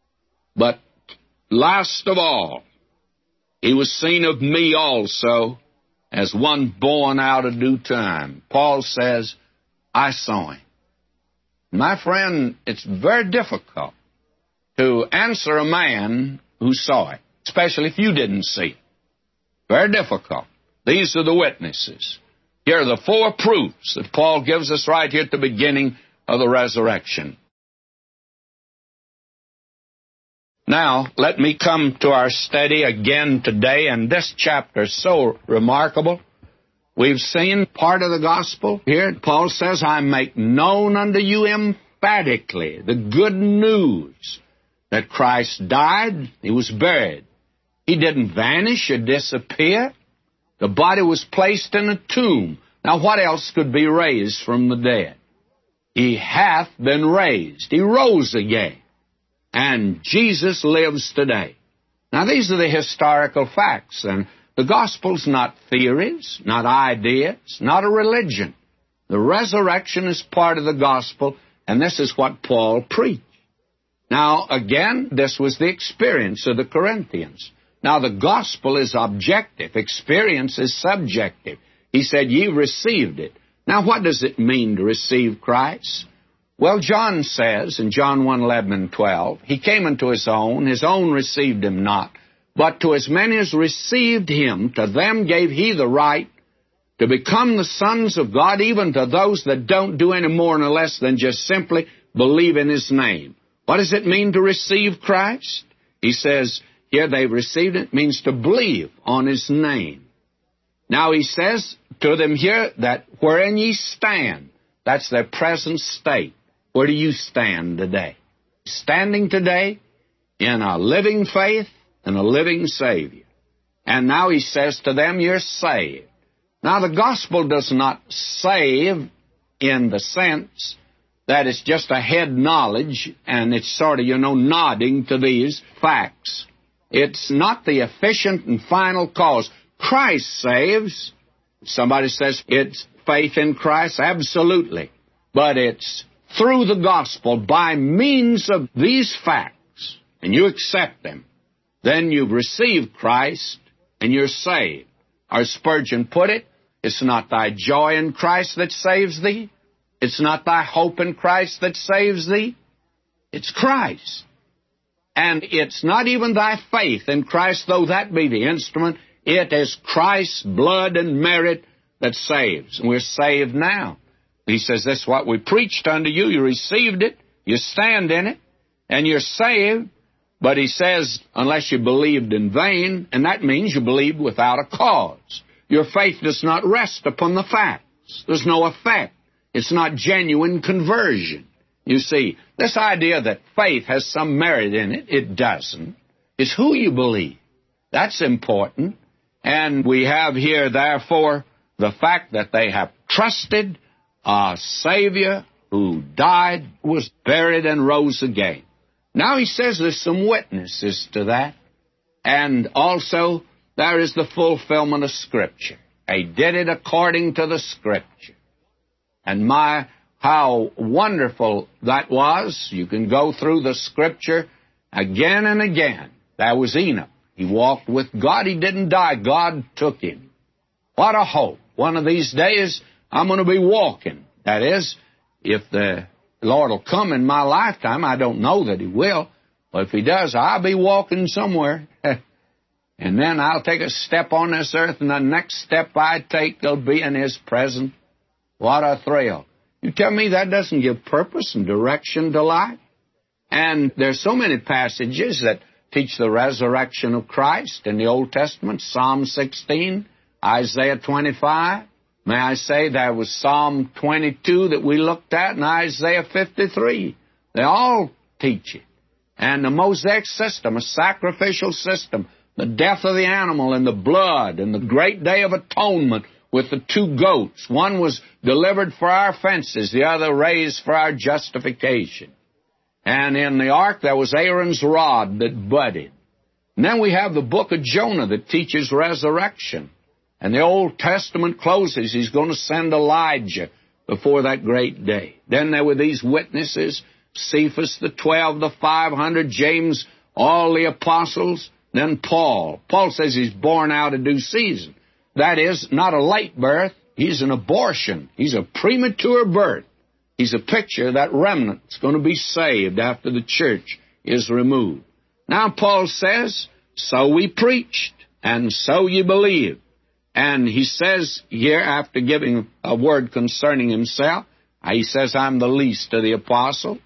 But last of all, he was seen of me also, as one born out of due time. Paul says, I saw him. My friend, it's very difficult to answer a man who saw it, especially if you didn't see it. Very difficult. These are the witnesses. Here are the 4 proofs that Paul gives us right here at the beginning of the resurrection. Now, let me come to our study again today, and this chapter is so remarkable. We've seen part of the gospel here. Paul says, I make known unto you emphatically the good news that Christ died, he was buried. He didn't vanish or disappear. The body was placed in a tomb. Now, what else could be raised from the dead? He hath been raised. He rose again. And Jesus lives today. Now, these are the historical facts. And the gospel's not theories, not ideas, not a religion. The resurrection is part of the gospel, and this is what Paul preached. Now, again, this was the experience of the Corinthians. Now, the gospel is objective. Experience is subjective. He said, ye received it. Now, what does it mean to receive Christ? Well, John says in John 1:11 and 12, he came unto his own received him not. But to as many as received him, to them gave he the right to become the sons of God, even to those that don't do any more nor less than just simply believe in his name. What does it mean to receive Christ? He says, Here they received it, means to believe on His name. Now He says to them here that wherein ye stand, that's their present state. Where do you stand today? Standing today in a living faith and a living Savior. And now He says to them, you're saved. Now the gospel does not save in the sense that it's just a head knowledge and it's sort of, nodding to these facts. It's not the efficient and final cause. Christ saves. Somebody says it's faith in Christ. Absolutely. But it's through the gospel by means of these facts, and you accept them. Then you've received Christ and you're saved. Or Spurgeon put it, it's not thy joy in Christ that saves thee. It's not thy hope in Christ that saves thee. It's Christ. And it's not even thy faith in Christ, though that be the instrument. It is Christ's blood and merit that saves. And we're saved now. He says, this is what we preached unto you. You received it. You stand in it. And you're saved. But he says, unless you believed in vain, and that means you believed without a cause. Your faith does not rest upon the facts. There's no effect. It's not genuine conversion. You see, this idea that faith has some merit in it, it doesn't. It's who you believe. That's important. And we have here, therefore, the fact that they have trusted a Savior who died, was buried, and rose again. Now he says there's some witnesses to that. And also, there is the fulfillment of Scripture. They did it according to the Scripture. And how wonderful that was. You can go through the Scripture again and again. There was Enoch. He walked with God. He didn't die. God took him. What a hope. One of these days, I'm going to be walking. That is, if the Lord will come in my lifetime. I don't know that He will. But if He does, I'll be walking somewhere. And then I'll take a step on this earth, and the next step I take will be in His presence. What a thrill. You tell me that doesn't give purpose and direction to life? And there's so many passages that teach the resurrection of Christ in the Old Testament. Psalm 16, Isaiah 25. May I say there was Psalm 22 that we looked at, and Isaiah 53. They all teach it. And the Mosaic system, a sacrificial system, the death of the animal and the blood and the great day of atonement with the two goats. One was delivered for our offenses, the other raised for our justification. And in the ark there was Aaron's rod that budded. And then we have the book of Jonah that teaches resurrection. And the Old Testament closes. He's going to send Elijah before that great day. Then there were these witnesses, Cephas, the 12, the 500, James, all the apostles, then Paul. Paul says he's born out of due season. That is, not a late birth. He's an abortion. He's a premature birth. He's a picture of that remnant that's going to be saved after the church is removed. Now Paul says, so we preached, and so you believed. And he says here, after giving a word concerning himself, he says, I'm the least of the apostles.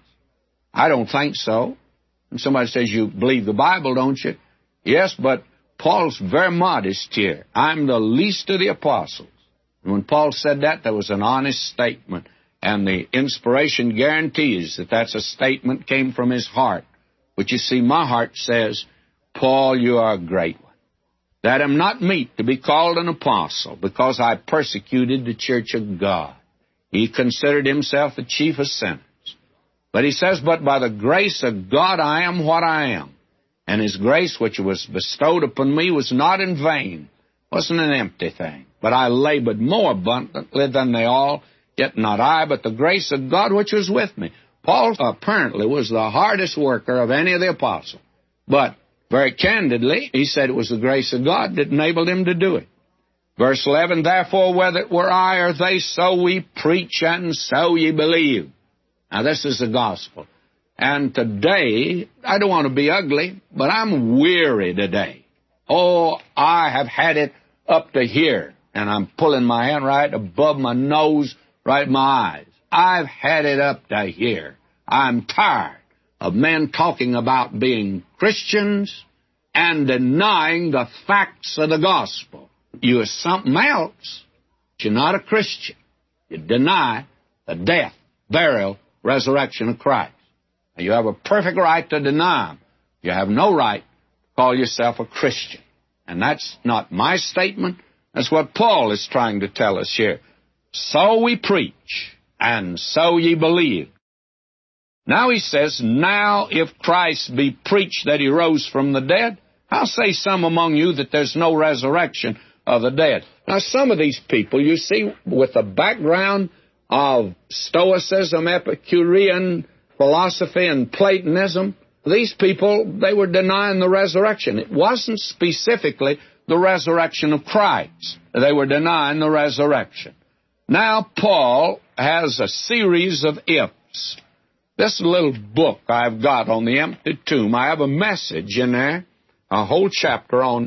I don't think so. And somebody says, you believe the Bible, don't you? Yes, but Paul's very modest here. I'm the least of the apostles. And when Paul said that, there was an honest statement. And the inspiration guarantees that that's a statement came from his heart. But you see, my heart says, Paul, you are a great one. That am not meet to be called an apostle, because I persecuted the church of God. He considered himself the chief of sinners. But he says, but by the grace of God I am what I am. And His grace which was bestowed upon me was not in vain, wasn't an empty thing. But I labored more abundantly than they all, yet not I, but the grace of God which was with me. Paul apparently was the hardest worker of any of the apostles. But very candidly, he said it was the grace of God that enabled him to do it. Verse 11, therefore, whether it were I or they, so we preach, and so ye believe. Now, this is the gospel. And today, I don't want to be ugly, but I'm weary today. Oh, I have had it up to here, and I'm pulling my hand right above my nose, right in my eyes. I've had it up to here. I'm tired of men talking about being Christians and denying the facts of the gospel. You are something else. You're not a Christian. You deny the death, burial, resurrection of Christ. Now, you have a perfect right to deny them. You have no right to call yourself a Christian. And that's not my statement. That's what Paul is trying to tell us here. So we preach, and so ye believe. Now he says, now if Christ be preached that he rose from the dead, how say some among you that there's no resurrection of the dead? Now some of these people, you see, with a background of Stoicism, Epicurean philosophy, and Platonism, these people, they were denying the resurrection. It wasn't specifically the resurrection of Christ. They were denying the resurrection. Now Paul has a series of ifs. This little book I've got on the empty tomb, I have a message in there, a whole chapter on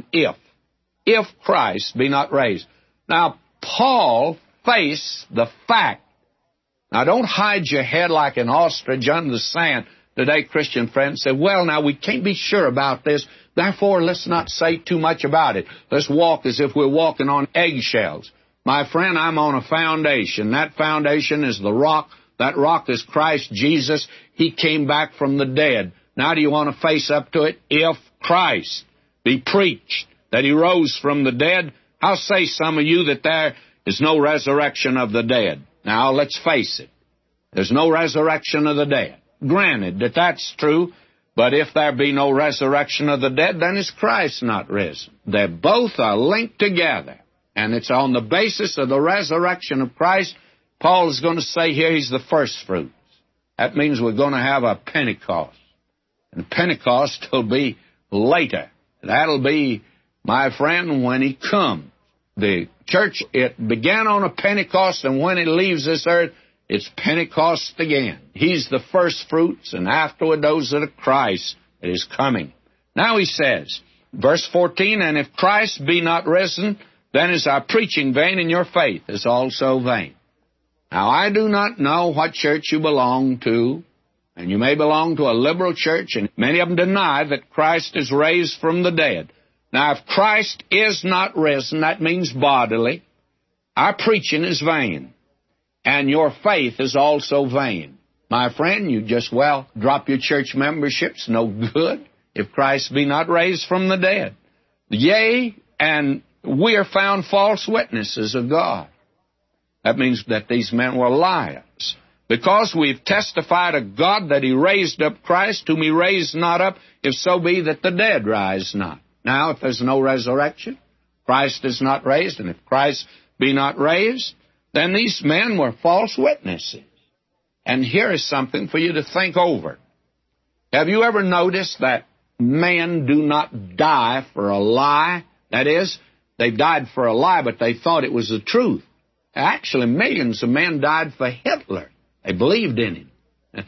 if Christ be not raised. Now, Paul faced the fact. Now, don't hide your head like an ostrich under the sand today, Christian friends. Say, well, now, we can't be sure about this, therefore, let's not say too much about it. Let's walk as if we're walking on eggshells. My friend, I'm on a foundation. That foundation is the rock. That rock is Christ Jesus. He came back from the dead. Now do you want to face up to it? If Christ be preached that he rose from the dead, how say some of you that there is no resurrection of the dead? Now let's face it. There's no resurrection of the dead. Granted that that's true, but if there be no resurrection of the dead, then is Christ not risen? They both are linked together. And it's on the basis of the resurrection of Christ. Paul is going to say here he's the first fruits. That means we're going to have a Pentecost. And Pentecost will be later. That'll be, my friend, when he comes. The church, it began on a Pentecost, and when it leaves this earth, it's Pentecost again. He's the first fruits, and afterward those that are Christ that is coming. Now he says, verse 14, and if Christ be not risen, then is our preaching vain, and your faith is also vain. Now, I do not know what church you belong to, and you may belong to a liberal church, and many of them deny that Christ is raised from the dead. Now, if Christ is not risen, that means bodily, our preaching is vain, and your faith is also vain. My friend, you just, drop your church memberships, no good, if Christ be not raised from the dead. Yea, and we are found false witnesses of God. That means that these men were liars. Because we've testified of God that he raised up Christ, whom he raised not up, if so be that the dead rise not. Now, if there's no resurrection, Christ is not raised, and if Christ be not raised, then these men were false witnesses. And here is something for you to think over. Have you ever noticed that men do not die for a lie? That is, they died for a lie, but they thought it was the truth. Actually, millions of men died for Hitler. They believed in him.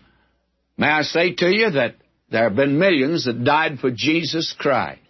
May I say to you that there have been millions that died for Jesus Christ.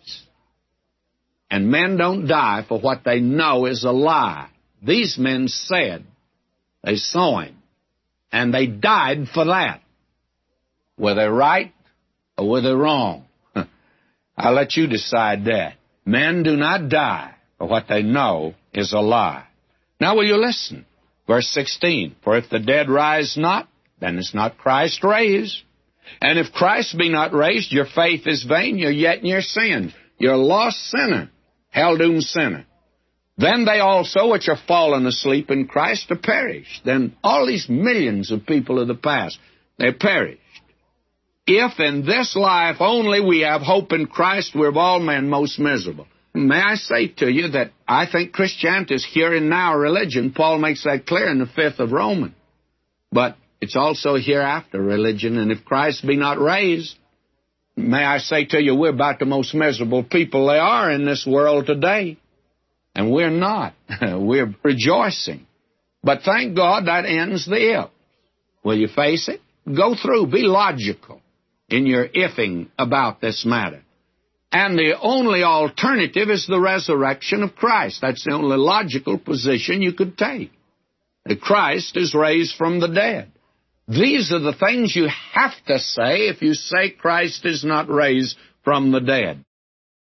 And men don't die for what they know is a lie. These men said they saw him, and they died for that. Were they right or were they wrong? I'll let you decide that. Men do not die for what they know is a lie. Now will you listen? Verse 16, for if the dead rise not, then is not Christ raised. And if Christ be not raised, your faith is vain, you're yet in your sins. You're a lost sinner, hell-doomed sinner. Then they also which are fallen asleep in Christ are perished. Then all these millions of people of the past, they're perished. If in this life only we have hope in Christ, we're of all men most miserable. May I say to you that I think Christianity is here and now religion. Paul makes that clear in the 5th of Romans. But it's also hereafter religion. And if Christ be not raised, may I say to you, we're about the most miserable people there are in this world today. And we're not. We're rejoicing. But thank God that ends the if. Will you face it? Go through. Be logical in your ifing about this matter. And the only alternative is the resurrection of Christ. That's the only logical position you could take. That Christ is raised from the dead. These are the things you have to say if you say Christ is not raised from the dead.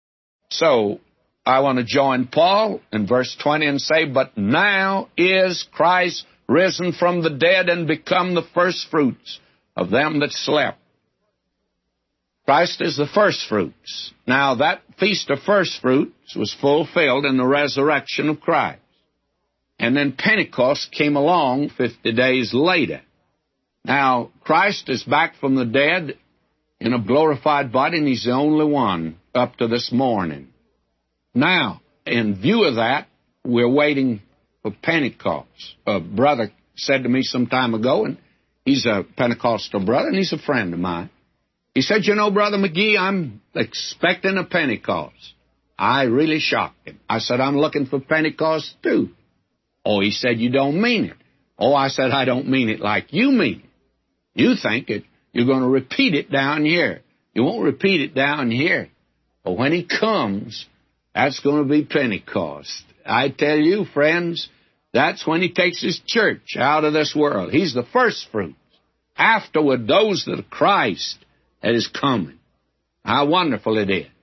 So, I want to join Paul in verse 20 and say, but now is Christ risen from the dead and become the firstfruits of them that slept. Christ is the firstfruits. Now, that feast of firstfruits was fulfilled in the resurrection of Christ. And then Pentecost came along 50 days later. Now, Christ is back from the dead in a glorified body, and He's the only one up to this morning. Now, in view of that, we're waiting for Pentecost. A brother said to me some time ago, and he's a Pentecostal brother, and he's a friend of mine. He said, you know, Brother McGee, I'm expecting a Pentecost. I really shocked him. I said, I'm looking for Pentecost too. Oh, he said, you don't mean it. Oh, I said, I don't mean it like you mean it. You think it. You're going to repeat it down here. You won't repeat it down here. But when He comes, that's going to be Pentecost. I tell you, friends, that's when He takes His church out of this world. He's the first fruits. Afterward, those that are Christ that is coming. How wonderful it is.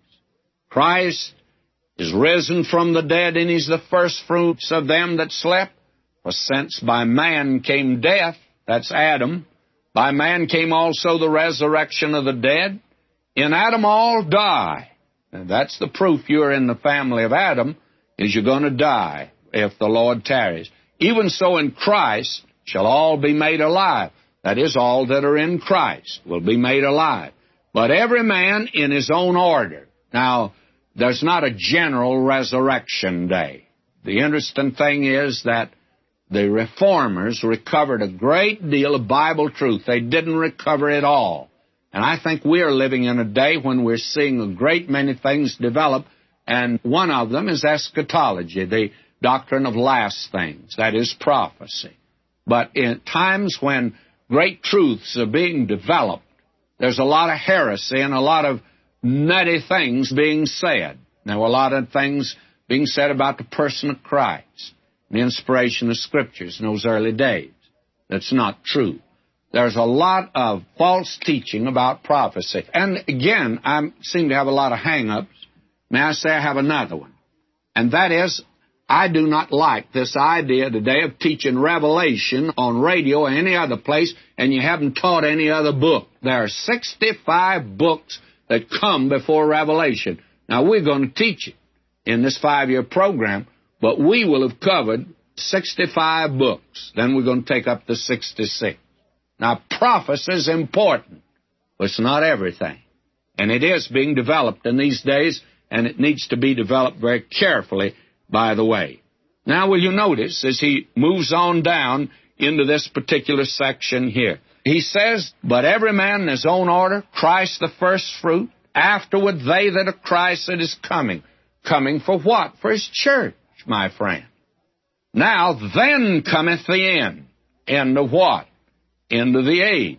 Christ is risen from the dead, and He's the first fruits of them that slept. For since by man came death, that's Adam, by man came also the resurrection of the dead. In Adam all die. And that's the proof you're in the family of Adam, is you're going to die if the Lord tarries. Even so in Christ shall all be made alive. That is, all that are in Christ will be made alive. But every man in his own order. Now, there's not a general resurrection day. The interesting thing is that the Reformers recovered a great deal of Bible truth. They didn't recover it all. And I think we are living in a day when we're seeing a great many things develop, and one of them is eschatology, the doctrine of last things, that is prophecy. But in times when great truths are being developed, there's a lot of heresy and a lot of nutty things being said. There were a lot of things being said about the person of Christ, the inspiration of Scriptures in those early days. That's not true. There's a lot of false teaching about prophecy. And again, I seem to have a lot of hang-ups. May I say I have another one? And that is, I do not like this idea today of teaching Revelation on radio or any other place, and you haven't taught any other book. There are 65 books that come before Revelation. Now, we're going to teach it in this 5-year program, but we will have covered 65 books. Then we're going to take up the 66. Now, prophecy is important, but it's not everything. And it is being developed in these days, and it needs to be developed very carefully, by the way. Now, will you notice, as he moves on down into this particular section here, he says, but every man in his own order, Christ the first fruit, afterward they that are Christ that is coming. Coming for what? For His church, my friend. Now, then cometh the end. End of what? End of the age.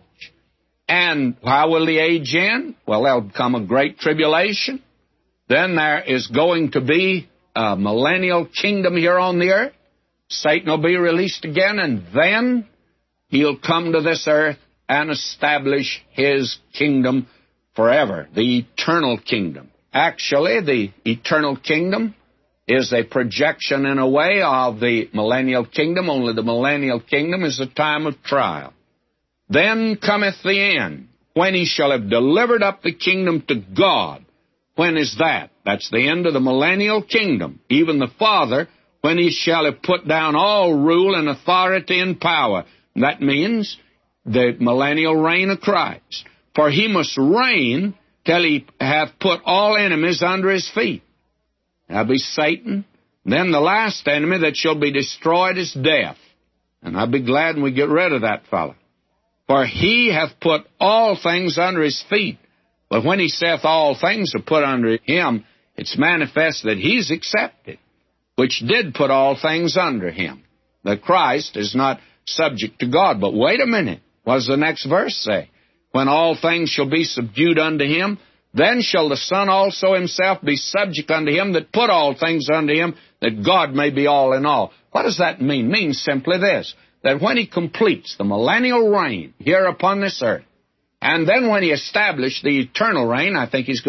And how will the age end? Well, there'll come a great tribulation. Then there is going to be a millennial kingdom here on the earth. Satan will be released again, and then he'll come to this earth and establish his kingdom forever, the eternal kingdom. Actually, the eternal kingdom is a projection in a way of the millennial kingdom, only the millennial kingdom is a time of trial. Then cometh the end, when He shall have delivered up the kingdom to God. When is that? That's the end of the millennial kingdom. Even the Father, when He shall have put down all rule and authority and power. That means the millennial reign of Christ. For He must reign till He hath put all enemies under His feet. That'll be Satan. Then the last enemy that shall be destroyed is death. And I'll be glad when we get rid of that fellow. For He hath put all things under His feet. But when He saith all things are put under Him, it's manifest that He's accepted, which did put all things under Him. That Christ is not subject to God. But wait a minute. What does the next verse say? When all things shall be subdued unto Him, then shall the Son also Himself be subject unto Him that put all things unto Him, that God may be all in all. What does that mean? It means simply this, that when He completes the millennial reign here upon this earth, and then when He established the eternal reign, I think He's going to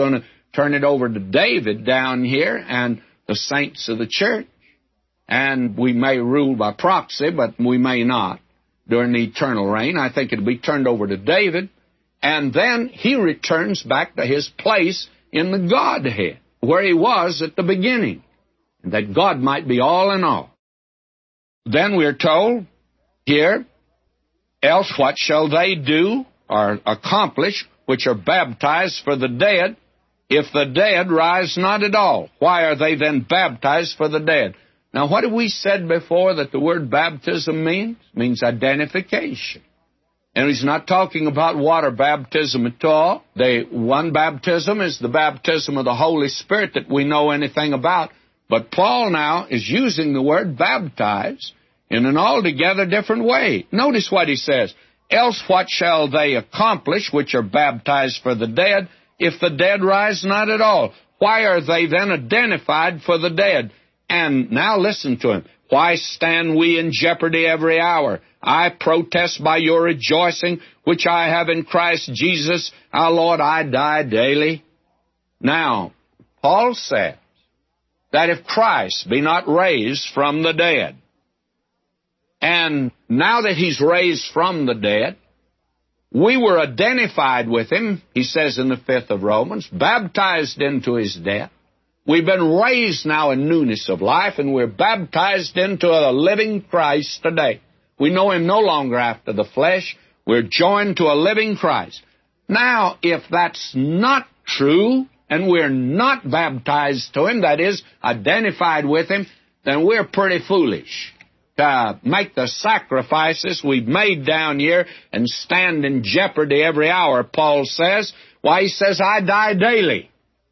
turn it over to David down here and the saints of the church. And we may rule by proxy, but we may not during the eternal reign. I think it'll be turned over to David. And then he returns back to his place in the Godhead, where he was at the beginning, and that God might be all in all. Then we're told here, else what shall they do or accomplish which are baptized for the dead, if the dead rise not at all? Why are they then baptized for the dead? Now, what have we said before that the word baptism means? It means identification. And he's not talking about water baptism at all. The one baptism is the baptism of the Holy Spirit that we know anything about. But Paul now is using the word baptize in an altogether different way. Notice what he says. Else what shall they accomplish which are baptized for the dead, if the dead rise not at all? Why are they then identified for the dead? And now listen to him. Why stand we in jeopardy every hour? I protest by your rejoicing, which I have in Christ Jesus, our Lord, I die daily. Now, Paul says that if Christ be not raised from the dead, and now that he's raised from the dead, we were identified with him, he says in the 5th of Romans, baptized into his death. We've been raised now in newness of life, and we're baptized into a living Christ today. We know him no longer after the flesh. We're joined to a living Christ. Now, if that's not true, and we're not baptized to him, that is, identified with him, then we're pretty foolish to make the sacrifices we've made down here and stand in jeopardy every hour, Paul says. Why, he says, I die daily.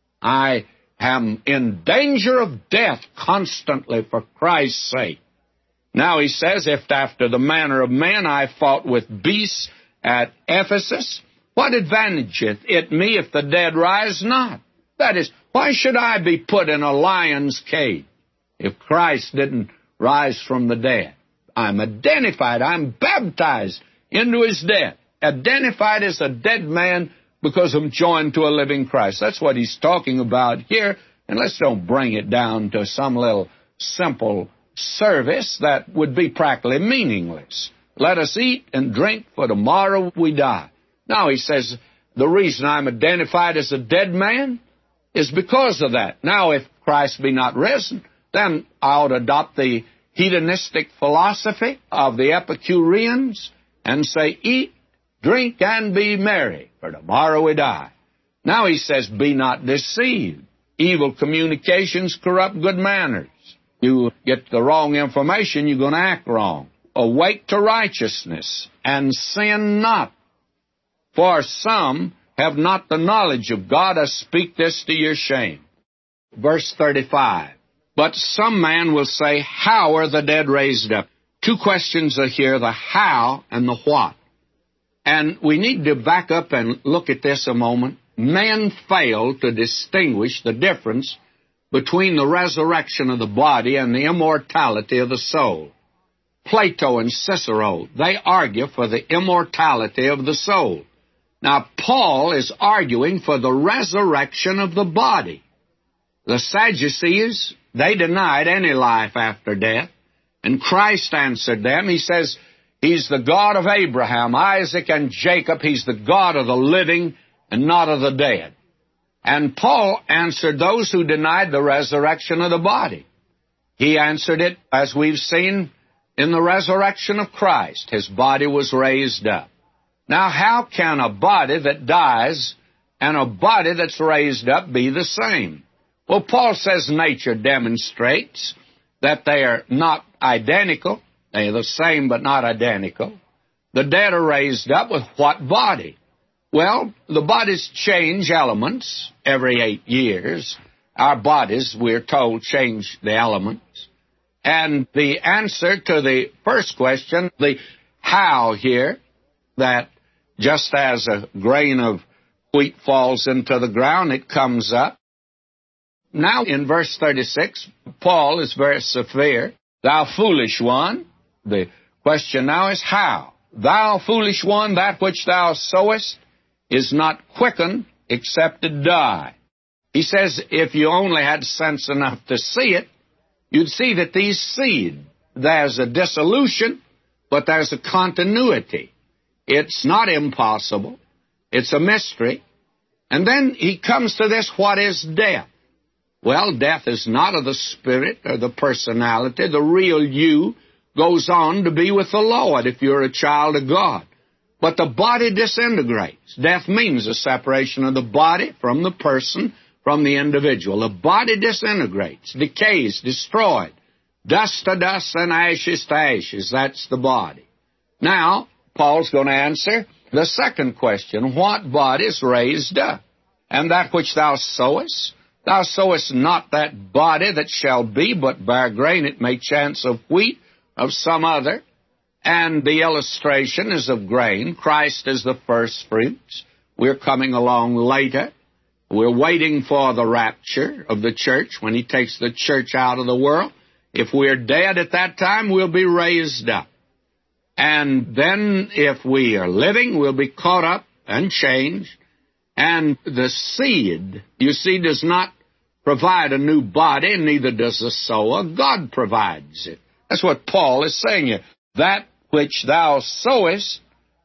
I am in danger of death constantly for Christ's sake. Now he says, if after the manner of men I fought with beasts at Ephesus, what advantageth it me if the dead rise not? That is, why should I be put in a lion's cage if Christ didn't rise from the dead? I'm identified, I'm baptized into his death, identified as a dead man because I'm joined to a living Christ. That's what he's talking about here, and let's don't bring it down to some little simple service that would be practically meaningless. Let us eat and drink, for tomorrow we die. Now he says, the reason I'm identified as a dead man is because of that. Now, if Christ be not risen, then I ought to adopt the hedonistic philosophy of the Epicureans and say, eat, drink, and be merry, for tomorrow we die. Now he says, be not deceived. Evil communications corrupt good manners. You get the wrong information, you're going to act wrong. Awake to righteousness, and sin not. For some have not the knowledge of God. I speak this to your shame. Verse 35. But some man will say, how are the dead raised up? Two questions are here, the how and the what. And we need to back up and look at this a moment. Men fail to distinguish the difference between the resurrection of the body and the immortality of the soul. Plato and Cicero, they argue for the immortality of the soul. Now, Paul is arguing for the resurrection of the body. The Sadducees, they denied any life after death, and Christ answered them. He says, he's the God of Abraham, Isaac, and Jacob. He's the God of the living and not of the dead. And Paul answered those who denied the resurrection of the body. He answered it, as we've seen, in the resurrection of Christ. His body was raised up. Now, how can a body that dies and a body that's raised up be the same? Well, Paul says nature demonstrates that they are not identical. They are the same but not identical. The dead are raised up with what body? Well, the bodies change elements every 8 years. Our bodies, we're told, change the elements. And the answer to the first question, the how here, that just as a grain of wheat falls into the ground, it comes up. Now, in verse 36, Paul is very severe. Thou foolish one. The question now is how? Thou foolish one, that which thou sowest is not quickened except it die. He says if you only had sense enough to see it, you'd see that these seed, there's a dissolution, but there's a continuity. It's not impossible. It's a mystery. And then he comes to this, what is death? Well, death is not of the spirit or the personality. The real you goes on to be with the Lord if you're a child of God. But the body disintegrates. Death means a separation of the body from the person, from the individual. The body disintegrates, decays, destroyed. Dust to dust and ashes to ashes. That's the body. Now, Paul's going to answer the second question. What body is raised up? And that which thou sowest not that body that shall be, but bear grain, it may chance of wheat, of some other. And the illustration is of grain. Christ is the first fruits. We're coming along later. We're waiting for the rapture of the church when he takes the church out of the world. If we're dead at that time, we'll be raised up. And then if we are living, we'll be caught up and changed. And the seed, you see, does not provide a new body, neither does the sower. God provides it. That's what Paul is saying here. That which thou sowest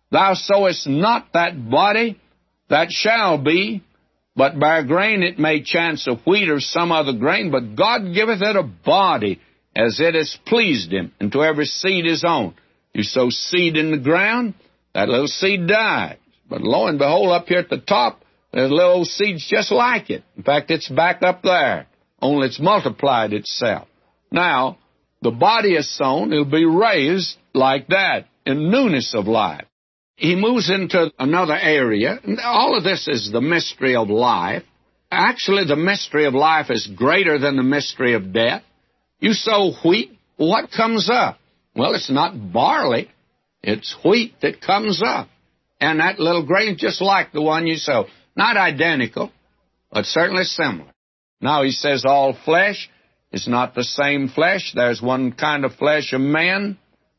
not that body that shall be, but bear grain, it may chance of wheat or some other grain, but God giveth it a body as it has pleased him, and to every seed his own. You sow seed in the ground, that little seed dies. But lo and behold, up here at the top, there's little seeds just like it. In fact, it's back up there, only it's multiplied itself. Now, the body is sown, it'll be raised like that, in newness of life. He moves into another area. All of this is the mystery of life. Actually, the mystery of life is greater than the mystery of death. You sow wheat, what comes up? Well, it's not barley. It's wheat that comes up. And that little grain just like the one you sow. Not identical, but certainly similar. Now, he says all flesh is not the same flesh. There's one kind of flesh of man,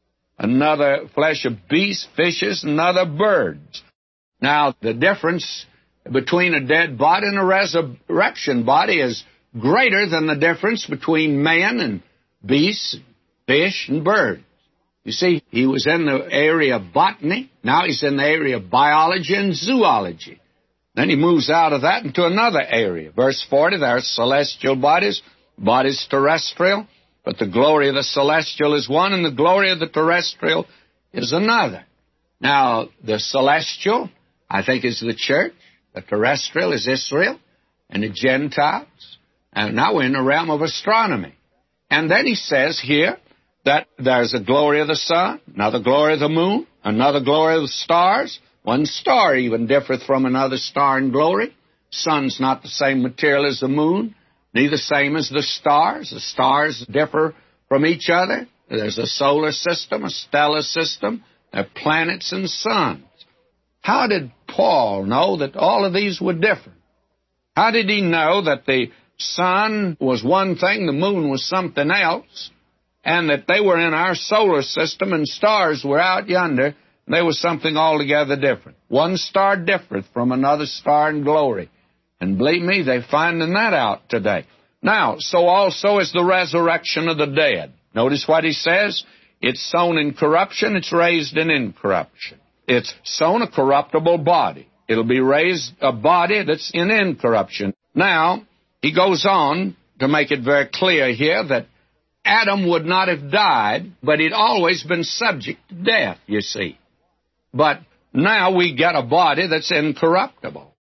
another flesh of beasts, fishes, and other birds. Now, the difference between a dead body and a resurrection body is greater than the difference between man and beasts, fish, and birds. You see, he was in the area of botany. Now he's in the area of biology and zoology. Then he moves out of that into another area. Verse 40, there are celestial bodies, bodies terrestrial, but the glory of the celestial is one, and the glory of the terrestrial is another. Now, the celestial, I think, is the church. The terrestrial is Israel and the Gentiles. And now we're in the realm of astronomy. And then he says here that there's a glory of the sun, another glory of the moon, another glory of the stars. One star even differeth from another star in glory. Sun's not the same material as the moon, neither same as the stars. The stars differ from each other. There's a solar system, a stellar system. There are planets and suns. How did Paul know that all of these were different? How did he know that the sun was one thing, the moon was something else, and that they were in our solar system and stars were out yonder, and they were something altogether different? One star differeth from another star in glory. And believe me, they're finding that out today. Now, so also is the resurrection of the dead. Notice what he says. It's sown in corruption, it's raised in incorruption. It's sown a corruptible body. It'll be raised a body that's in incorruption. Now, he goes on to make it very clear here that Adam would not have died, but he'd always been subject to death, you see. But now we get a body that's incorruptible.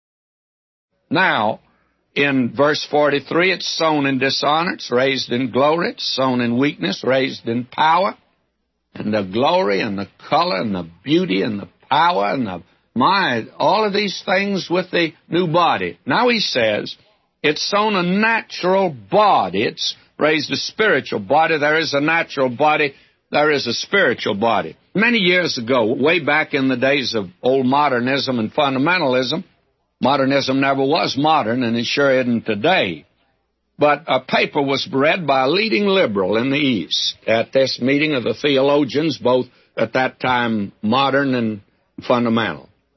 Now, in verse 43, it's sown in dishonor, it's raised in glory, it's sown in weakness, raised in power. And the glory and the color and the beauty and the power and all of these things with the new body. Now he says, it's sown a natural body. It's raised a spiritual body. There is a natural body. There is a spiritual body. Many years ago, way back in the days of old modernism and fundamentalism, modernism never was modern, and it sure isn't today. But a paper was read by a leading liberal in the East at this meeting of the theologians, both at that time modern and fundamental.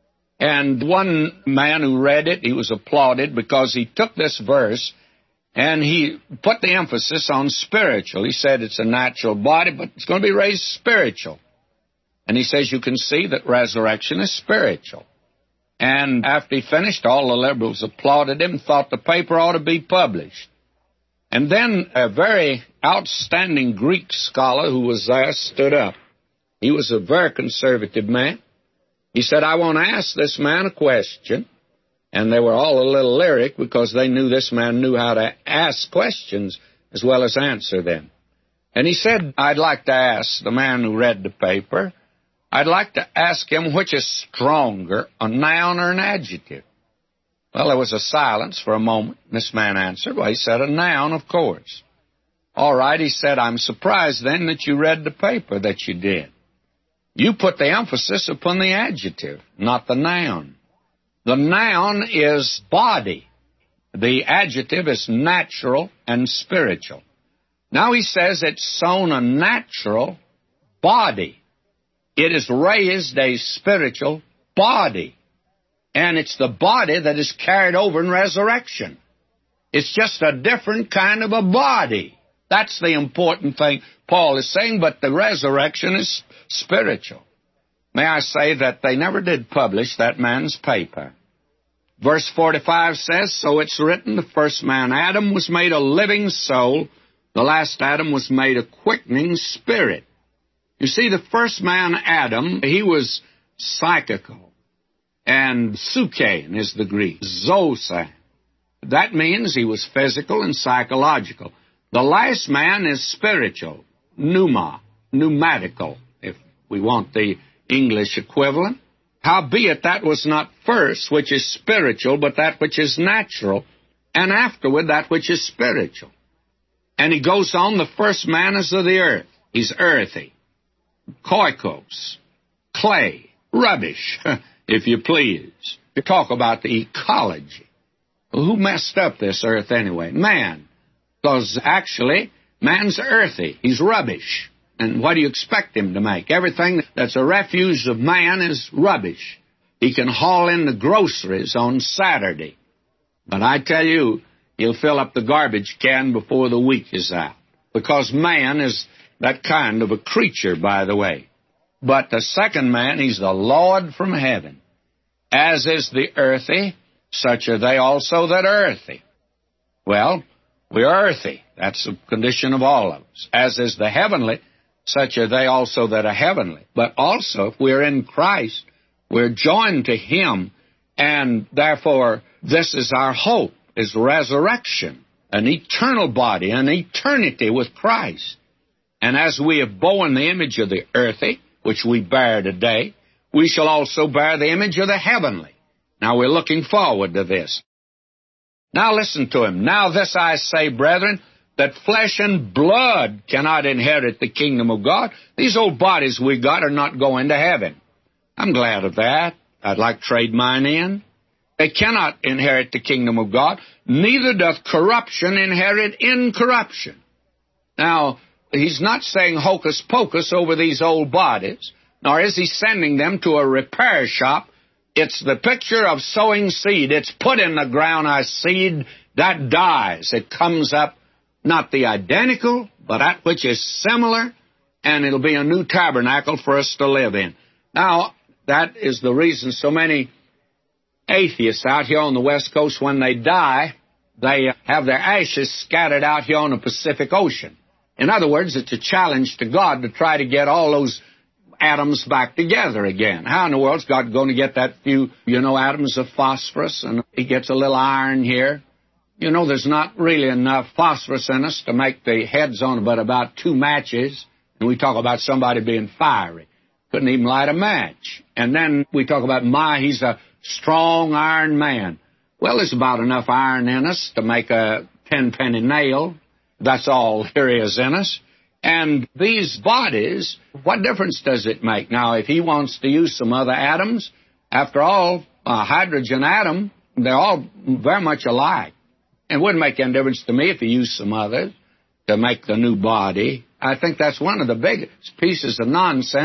And one man who read it, he was applauded because he took this verse and he put the emphasis on spiritual. He said it's a natural body, but it's going to be raised spiritual. And he says you can see that resurrection is spiritual. And after he finished, all the liberals applauded him and thought the paper ought to be published. And then a very outstanding Greek scholar who was there stood up. He was a very conservative man. He said, I want to ask this man a question. And they were all a little lyric because they knew this man knew how to ask questions as well as answer them. And he said, I'd like to ask the man who read the paper, I'd like to ask him which is stronger, a noun or an adjective. Well, there was a silence for a moment. This man answered, well, he said a noun, of course. All right, he said, I'm surprised then that you read the paper that you did. You put the emphasis upon the adjective, not the noun. The noun is body. The adjective is natural and spiritual. Now he says it's sown a natural body. It is raised a spiritual body. And it's the body that is carried over in resurrection. It's just a different kind of a body. That's the important thing Paul is saying, but the resurrection is spiritual. May I say that they never did publish that man's paper. Verse 45 says, so it's written, the first man, Adam, was made a living soul. The last Adam was made a quickening spirit. You see, the first man, Adam, he was psychical. And psyche is the Greek, zosa. That means he was physical and psychological. The last man is spiritual, pneuma, pneumatical, if we want the English equivalent. Howbeit that was not first, which is spiritual, but that which is natural, and afterward that which is spiritual. And he goes on, the first man is of the earth. He's earthy. Koikos, clay, rubbish, if you please. You talk about the ecology. Well, who messed up this earth anyway? Man. Because actually, man's earthy. He's rubbish. And what do you expect him to make? Everything that's a refuse of man is rubbish. He can haul in the groceries on Saturday. But I tell you, he'll fill up the garbage can before the week is out. Because man is that kind of a creature, by the way. But the second man, he's the Lord from heaven. As is the earthy, such are they also that are earthy. Well, we're earthy. That's the condition of all of us. As is the heavenly, such are they also that are heavenly. But also, if we're in Christ, we're joined to Him, and therefore, this is our hope, is resurrection, an eternal body, an eternity with Christ. And as we have borne the image of the earthy, which we bear today, we shall also bear the image of the heavenly. Now we're looking forward to this. Now listen to him. Now this I say, brethren, that flesh and blood cannot inherit the kingdom of God. These old bodies we got are not going to heaven. I'm glad of that. I'd like to trade mine in. They cannot inherit the kingdom of God. Neither doth corruption inherit incorruption. Now, he's not saying hocus pocus over these old bodies, nor is he sending them to a repair shop. It's the picture of sowing seed. It's put in the ground as seed that dies. It comes up, not the identical, but that which is similar, and it'll be a new tabernacle for us to live in. Now, that is the reason so many atheists out here on the West Coast, when they die, they have their ashes scattered out here on the Pacific Ocean. In other words, it's a challenge to God to try to get all those atoms back together again. How in the world's God going to get that few, atoms of phosphorus, and he gets a little iron here? There's not really enough phosphorus in us to make the heads on but about 2 matches, and we talk about somebody being fiery. Couldn't even light a match. And then we talk about he's a strong iron man. Well, there's about enough iron in us to make a 10-penny nail. That's all there is in us. And these bodies, what difference does it make? Now, if he wants to use some other atoms, after all, a hydrogen atom, they're all very much alike. It wouldn't make any difference to me if he used some others to make the new body. I think that's one of the biggest pieces of nonsense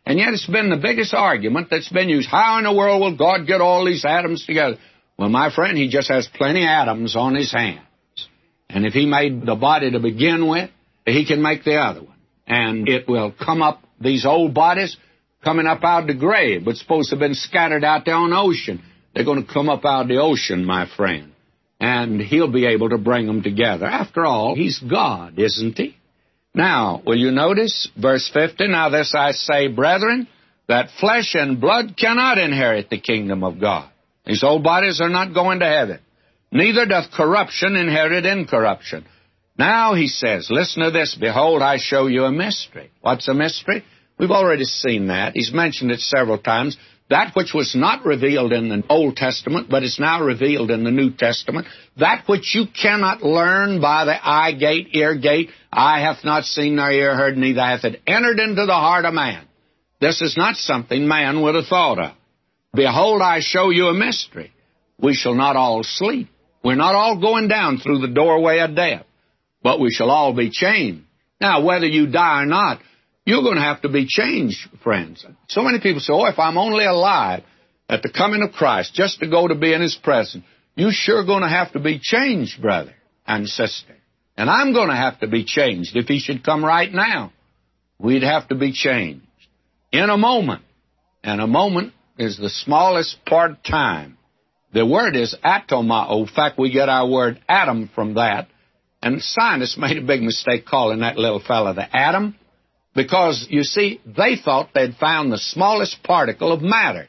And yet it's been the biggest argument that's been used. How in the world will God get all these atoms together? Well, my friend, He just has plenty of atoms on His hands. And if He made the body to begin with, He can make the other one. And it will come up, these old bodies coming up out of the grave, but supposed to have been scattered out there on the ocean. They're going to come up out of the ocean, my friend. And He'll be able to bring them together. After all, He's God, isn't He? Now, will you notice verse 50? Now this I say, brethren, that flesh and blood cannot inherit the kingdom of God. These old bodies are not going to heaven. Neither doth corruption inherit incorruption. Now he says, listen to this, behold, I show you a mystery. What's a mystery? We've already seen that. He's mentioned it several times. That which was not revealed in the Old Testament, but is now revealed in the New Testament. That which you cannot learn by the eye gate, ear gate. Eye hath not seen nor ear heard, neither hath it entered into the heart of man. This is not something man would have thought of. Behold, I show you a mystery. We shall not all sleep. We're not all going down through the doorway of death, but we shall all be changed. Now, whether you die or not, you're going to have to be changed, friends. So many people say, oh, if I'm only alive at the coming of Christ, just to go to be in His presence, you're sure going to have to be changed, brother and sister. And I'm going to have to be changed. If He should come right now, we'd have to be changed. In a moment. And a moment is the smallest part of time. The word is atomao. In fact, we get our word atom from that. And scientists made a big mistake calling that little fella the atom, because, you see, they thought they'd found the smallest particle of matter.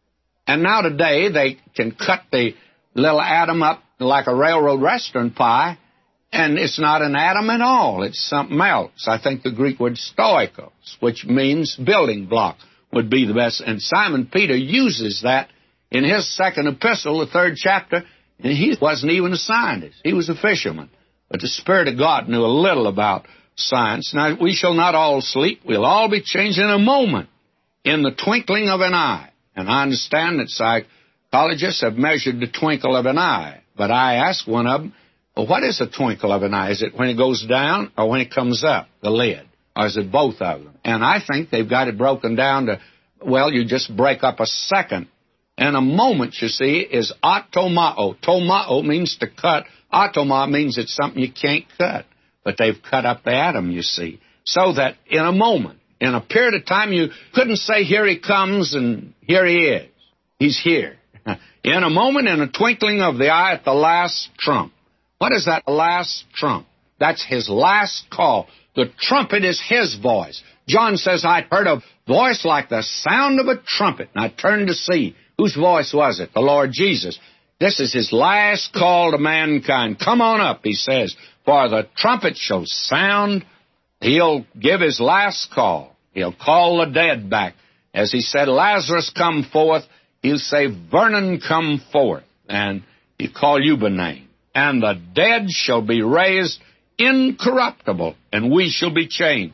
And now today they can cut the little atom up like a railroad restaurant pie, and it's not an atom at all. It's something else. I think the Greek word stoikos, which means building block, would be the best. And Simon Peter uses that in his second epistle, the 3rd chapter, and he wasn't even a scientist. He was a fisherman. But the Spirit of God knew a little about science. Now, we shall not all sleep. We'll all be changed in a moment, in the twinkling of an eye. And I understand that psychologists have measured the twinkle of an eye. But I asked one of them, well, what is a twinkle of an eye? Is it when it goes down or when it comes up, the lid? Or is it both of them? And I think they've got it broken down to, well, you just break up a second. And a moment, you see, is atomao. Tomao means to cut. Atoma means it's something you can't cut. But they've cut up the atom, you see. So that in a moment, in a period of time, you couldn't say, here He comes and here He is. He's here. In a moment, in a twinkling of the eye, at the last trump. What is that last trump? That's His last call. The trumpet is His voice. John says, I heard a voice like the sound of a trumpet, and I turned to see. Whose voice was it? The Lord Jesus. This is His last call to mankind. Come on up, He says, for the trumpet shall sound. He'll give His last call. He'll call the dead back. As He said, Lazarus, come forth. He'll say, Vernon, come forth. And He'll call you by name. And the dead shall be raised incorruptible, and we shall be changed.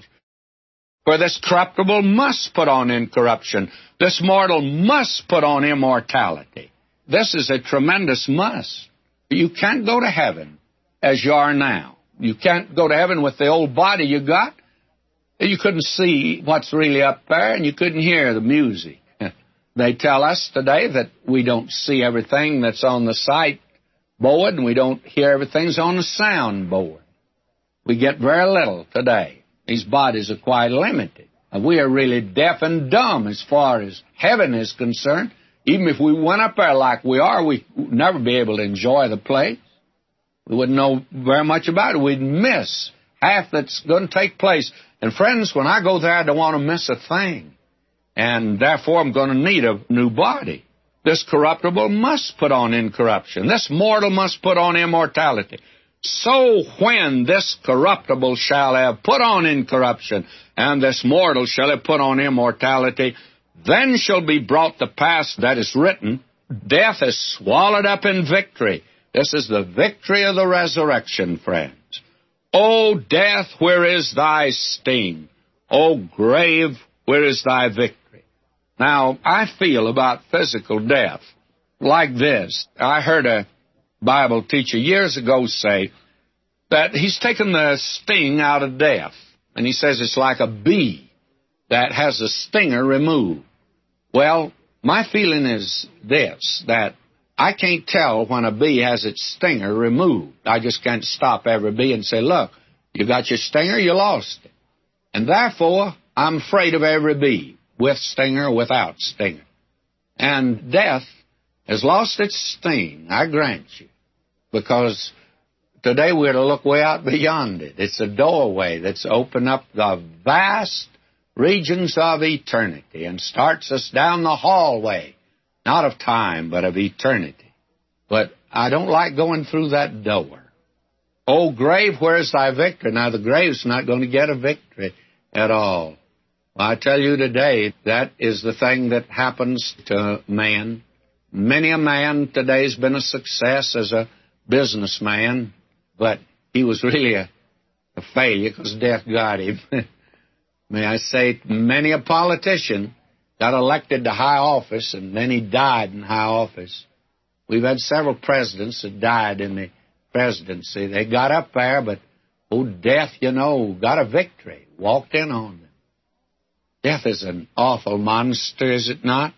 For this corruptible must put on incorruption. This mortal must put on immortality. This is a tremendous must. You can't go to heaven as you are now. You can't go to heaven with the old body you got. You couldn't see what's really up there, and you couldn't hear the music. They tell us today that we don't see everything that's on the sight board, and we don't hear everything that's on the sound board. We get very little today. These bodies are quite limited. We are really deaf and dumb as far as heaven is concerned. Even if we went up there like we are, we'd never be able to enjoy the place. We wouldn't know very much about it. We'd miss half that's going to take place. And friends, when I go there, I don't want to miss a thing. And therefore, I'm going to need a new body. This corruptible must put on incorruption. This mortal must put on immortality. So when this corruptible shall have put on incorruption, and this mortal shall have put on immortality, then shall be brought to pass that is written, death is swallowed up in victory. This is the victory of the resurrection, friends. O death, where is thy sting? O grave, where is thy victory? Now, I feel about physical death like this. I heard a Bible teacher years ago say that he's taken the sting out of death. And he says it's like a bee that has a stinger removed. Well, my feeling is this, that I can't tell when a bee has its stinger removed. I just can't stop every bee and say, look, you got your stinger, you lost it. And therefore, I'm afraid of every bee, with stinger or without stinger. And death has lost its sting, I grant you, because today we're to look way out beyond it. It's a doorway that's opened up the vast regions of eternity and starts us down the hallway, not of time, but of eternity. But I don't like going through that door. Oh, grave, where's thy victory? Now, the grave's not going to get a victory at all. Well, I tell you today, that is the thing that happens to man. Many a man today has been a success as a businessman, but he was really a failure because death got him. May I say, many a politician got elected to high office, and then he died in high office. We've had several presidents that died in the presidency. They got up there, but, death, got a victory, walked in on them. Death is an awful monster, is it not?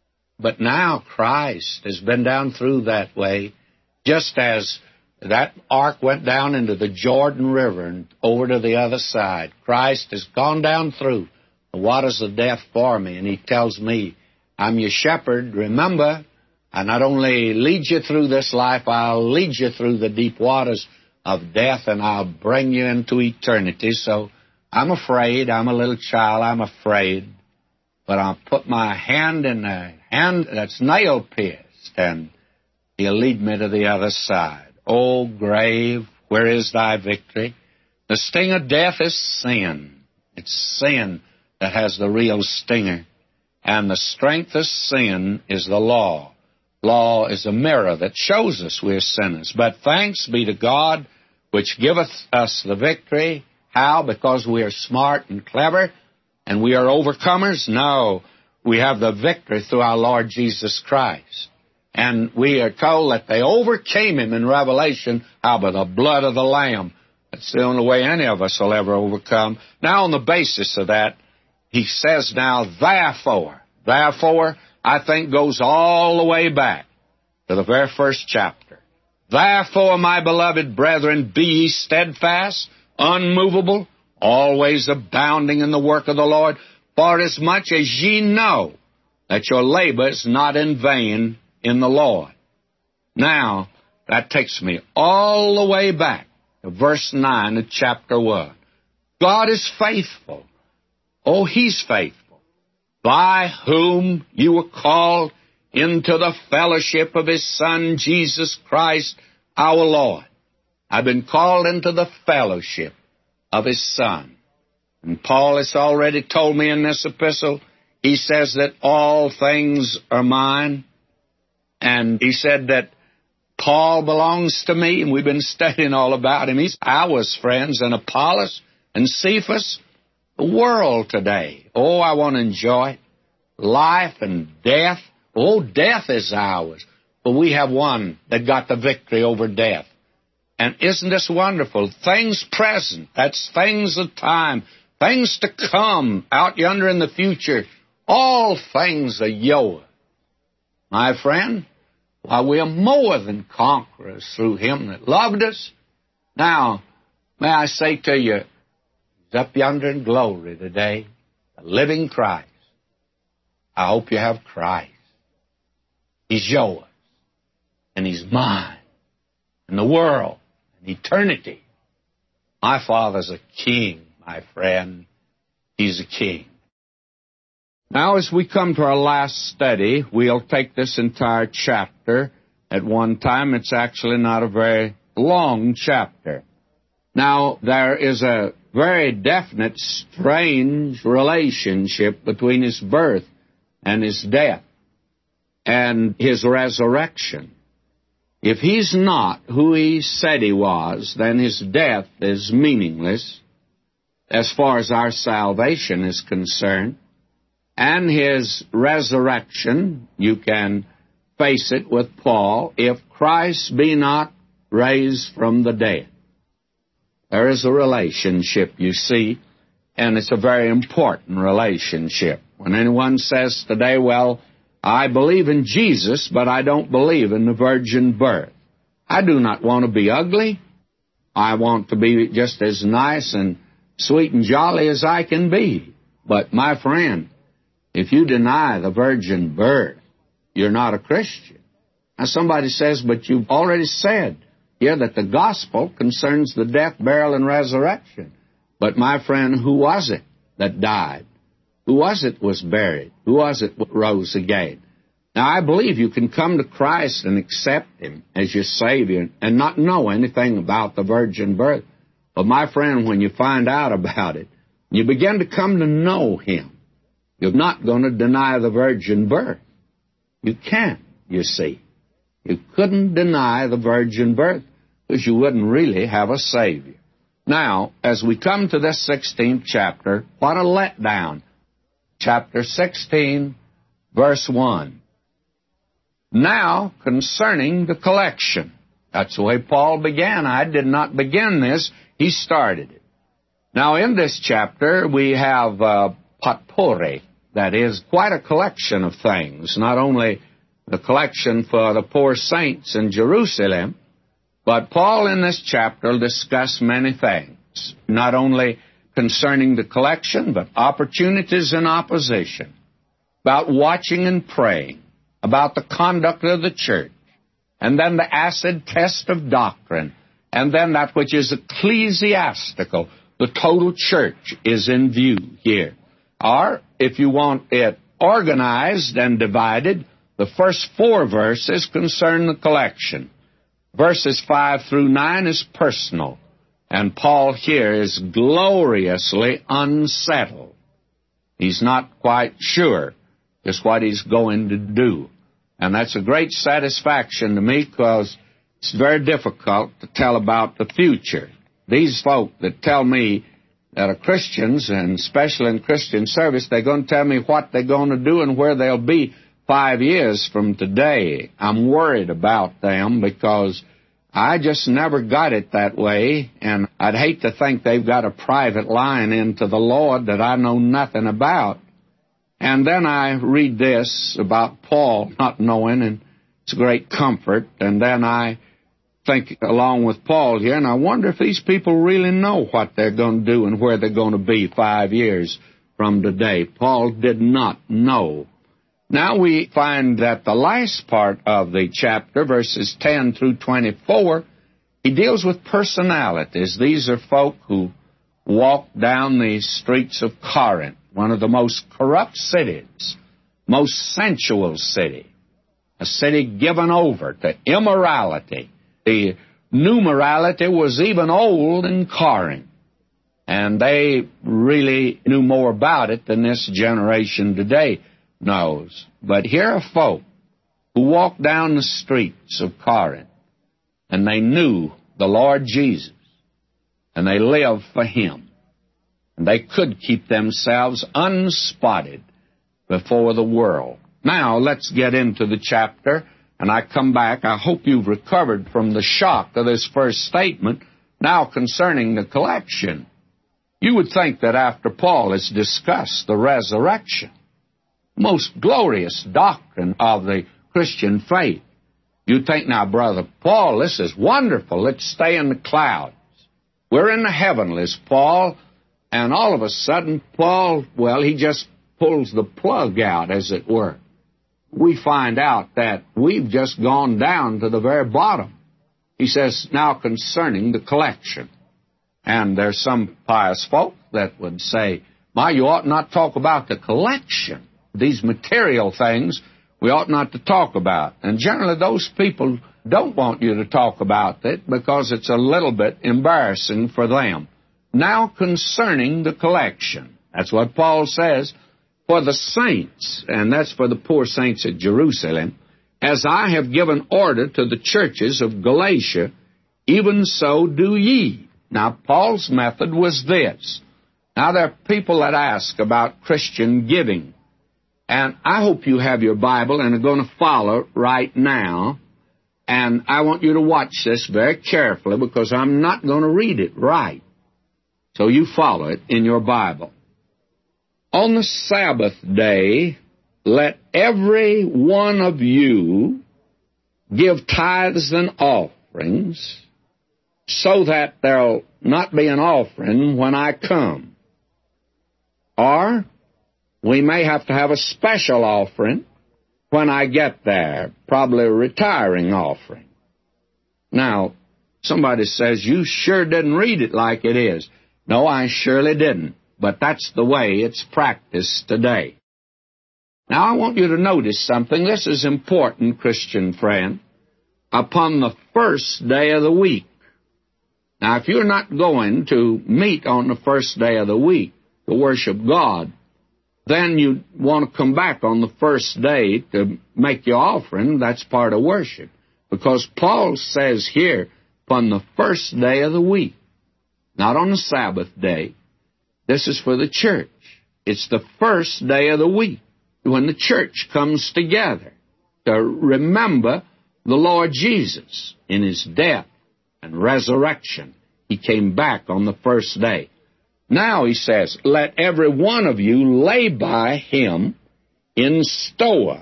But now Christ has been down through that way, just as that ark went down into the Jordan River and over to the other side. Christ has gone down through the waters of death for me, and He tells me, I'm your shepherd, remember, I not only lead you through this life, I'll lead you through the deep waters of death, and I'll bring you into eternity. So I'm afraid, I'm a little child, I'm afraid, but I'll put my hand in the hand that's nail-pierced, and He'll lead me to the other side. O grave, where is thy victory? The sting of death is sin. It's sin that has the real stinger. And the strength of sin is the law. Law is a mirror that shows us we're sinners. But thanks be to God, which giveth us the victory. How? Because we are smart and clever, and we are overcomers? No, we have the victory through our Lord Jesus Christ. And we are told that they overcame Him in Revelation, how? By the blood of the Lamb. That's the only way any of us will ever overcome. Now, on the basis of that, he says now, therefore, I think goes all the way back to the very first chapter. Therefore, my beloved brethren, be ye steadfast, unmovable, always abounding in the work of the Lord, for as much as ye know that your labor is not in vain in the Lord. Now, that takes me all the way back to verse 9 of chapter 1. God is faithful. Oh, He's faithful, by whom you were called into the fellowship of His Son, Jesus Christ, our Lord. I've been called into the fellowship of His Son. And Paul has already told me in this epistle, he says that all things are mine. And he said that Paul belongs to me, and we've been studying all about him. He's ours, friends, and Apollos and Cephas, the world today. Oh, I want to enjoy it. Life and death. Oh, death is ours. But we have one that got the victory over death. And isn't this wonderful? Things present, that's things of time. Things to come out yonder in the future. All things are yours. My friend, why, we are more than conquerors through Him that loved us. Now, may I say to you, He's up yonder in glory today, the living Christ. I hope you have Christ. He's yours, and He's mine, and the world, and eternity. My Father's a king, my friend. He's a king. Now, as we come to our last study, we'll take this entire chapter at one time. It's actually not a very long chapter. Now, there is a very definite, strange relationship between His birth and His death and His resurrection. If He's not who He said He was, then His death is meaningless as far as our salvation is concerned. And His resurrection, you can face it with Paul, if Christ be not raised from the dead. There is a relationship, you see, And it's a very important relationship. When anyone says today, well, I believe in Jesus, but I don't believe in the virgin birth. I do not want to be ugly. I want to be just as nice and sweet and jolly as I can be. But, my friend, if you deny the virgin birth, you're not a Christian. Now, somebody says, but you've already said here that the gospel concerns the death, burial, and resurrection. But, my friend, who was it that died? Who was it was buried? Who was it that rose again? Now, I believe you can come to Christ and accept Him as your Savior and not know anything about the virgin birth. But, my friend, when you find out about it, you begin to come to know Him, you're not going to deny the virgin birth. You can't, you see. You couldn't deny the virgin birth because you wouldn't really have a Savior. Now, as we come to this 16th chapter, what a letdown. Chapter 16, verse 1. Now, concerning the collection. That's the way Paul began. I did not begin this. He started it. Now, in this chapter, we have potpourri. That is quite a collection of things. Not only the collection for the poor saints in Jerusalem, but Paul in this chapter will discuss many things. Not only concerning the collection, but opportunities in opposition, about watching and praying, about the conduct of the church, and then the acid test of doctrine, and then that which is ecclesiastical. The total church is in view here. Or, if you want it organized and divided, the first 4 verses concern the collection. Verses 5 through 9 is personal. And Paul here is gloriously unsettled. He's not quite sure just what he's going to do. And that's a great satisfaction to me because it's very difficult to tell about the future. These folk that tell me that are Christians, and especially in Christian service, they're going to tell me what they're going to do and where they'll be 5 years from today. I'm worried about them because I just never got it that way, and I'd hate to think they've got a private line into the Lord that I know nothing about. And then I read this about Paul not knowing, and it's a great comfort. And then I think along with Paul here, and I wonder if these people really know what they're going to do and where they're going to be 5 years from today. Paul did not know. Now we find that the last part of the chapter, verses 10 through 24, he deals with personalities. These are folk who walk down the streets of Corinth, one of the most corrupt cities, most sensual city, a city given over to immorality. The new morality was even old in Corinth, and they really knew more about it than this generation today knows. But here are folk who walked down the streets of Corinth, and they knew the Lord Jesus, and they lived for Him. And they could keep themselves unspotted before the world. Now, let's get into the chapter, and I come back. I hope you've recovered from the shock of this first statement. Now, concerning the collection, you would think that after Paul has discussed the resurrection, most glorious doctrine of the Christian faith, you'd think, now, Brother Paul, this is wonderful. Let's stay in the clouds. We're in the heavenlies, Paul. And all of a sudden, Paul, well, he just pulls the plug out, as it were. We find out that we've just gone down to the very bottom. He says, now concerning the collection. And there's some pious folk that would say, my, you ought not talk about the collection. These material things we ought not to talk about. And generally those people don't want you to talk about it because it's a little bit embarrassing for them. Now concerning the collection. That's what Paul says. For the saints, and that's for the poor saints at Jerusalem, as I have given order to the churches of Galatia, even so do ye. Now, Paul's method was this. Now, there are people that ask about Christian giving. And I hope you have your Bible and are going to follow right now. And I want you to watch this very carefully because I'm not going to read it right. So you follow it in your Bible. On the Sabbath day, let every one of you give tithes and offerings, so that there'll not be an offering when I come. Or we may have to have a special offering when I get there, probably a retiring offering. Now, somebody says, you sure didn't read it like it is. No, I surely didn't, but that's the way it's practiced today. Now, I want you to notice something. This is important, Christian friend. Upon the first day of the week. Now, if you're not going to meet on the first day of the week to worship God, then you want to come back on the first day to make your offering. That's part of worship. Because Paul says here, upon the first day of the week, not on the Sabbath day. This is for the church. It's the first day of the week when the church comes together to remember the Lord Jesus in His death and resurrection. He came back on the first day. Now, he says, let every one of you lay by him in store,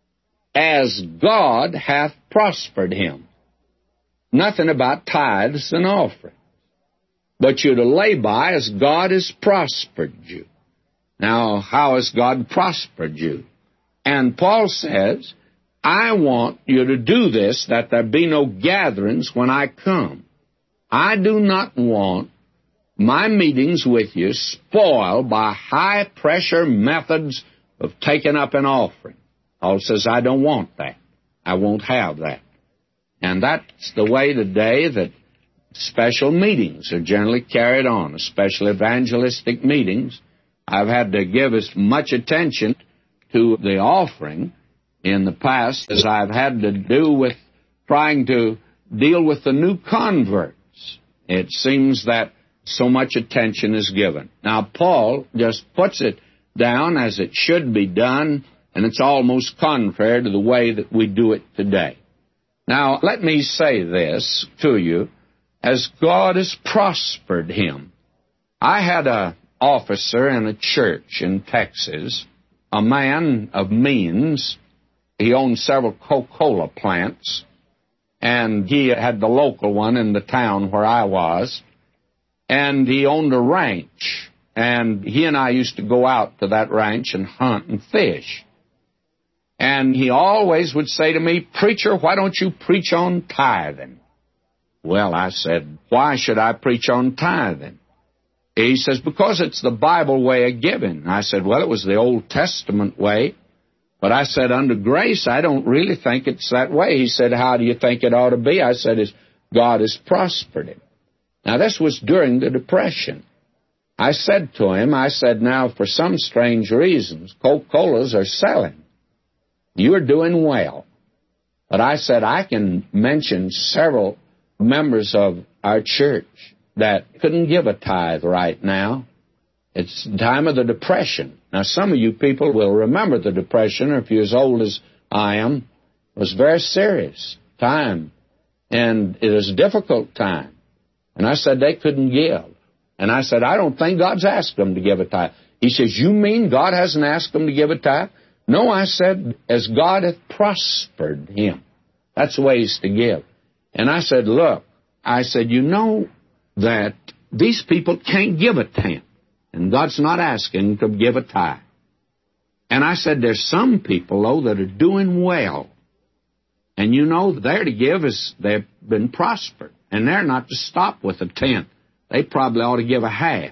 as God hath prospered him. Nothing about tithes and offerings, but you're to lay by as God has prospered you. Now, how has God prospered you? And Paul says, I want you to do this, that there be no gatherings when I come. I do not want my meetings with you spoiled by high-pressure methods of taking up an offering. Paul says, I don't want that. I won't have that. And that's the way today that special meetings are generally carried on, especially evangelistic meetings. I've had to give as much attention to the offering in the past as I've had to do with trying to deal with the new converts. It seems that so much attention is given. Now, Paul just puts it down as it should be done, and it's almost contrary to the way that we do it today. Now, let me say this to you, as God has prospered him. I had an officer in a church in Texas, a man of means. He owned several Coca-Cola plants, and he had the local one in the town where I was, and he owned a ranch, and he and I used to go out to that ranch and hunt and fish. And he always would say to me, Preacher, why don't you preach on tithing? Well, I said, why should I preach on tithing? He says, because it's the Bible way of giving. I said, well, it was the Old Testament way. But I said, under grace, I don't really think it's that way. He said, how do you think it ought to be? I said, God has prospered him. Now, this was during the Depression. I said to him, now, for some strange reasons, Coca-Colas are selling. You're doing well. But I said, I can mention several members of our church that couldn't give a tithe right now. It's the time of the Depression. Now, some of you people will remember the Depression, or if you're as old as I am, it was a very serious time, and it was a difficult time. And I said they couldn't give. And I said, I don't think God's asked them to give a tithe. He says, you mean God hasn't asked them to give a tithe? No, I said, as God hath prospered him. That's the way he's to give. And I said, look, you know that these people can't give a tenth, and God's not asking to give a tithe. And I said, there's some people, though, that are doing well. And you know, they're to give as they've been prospered. And they're not to stop with a tenth. They probably ought to give a half.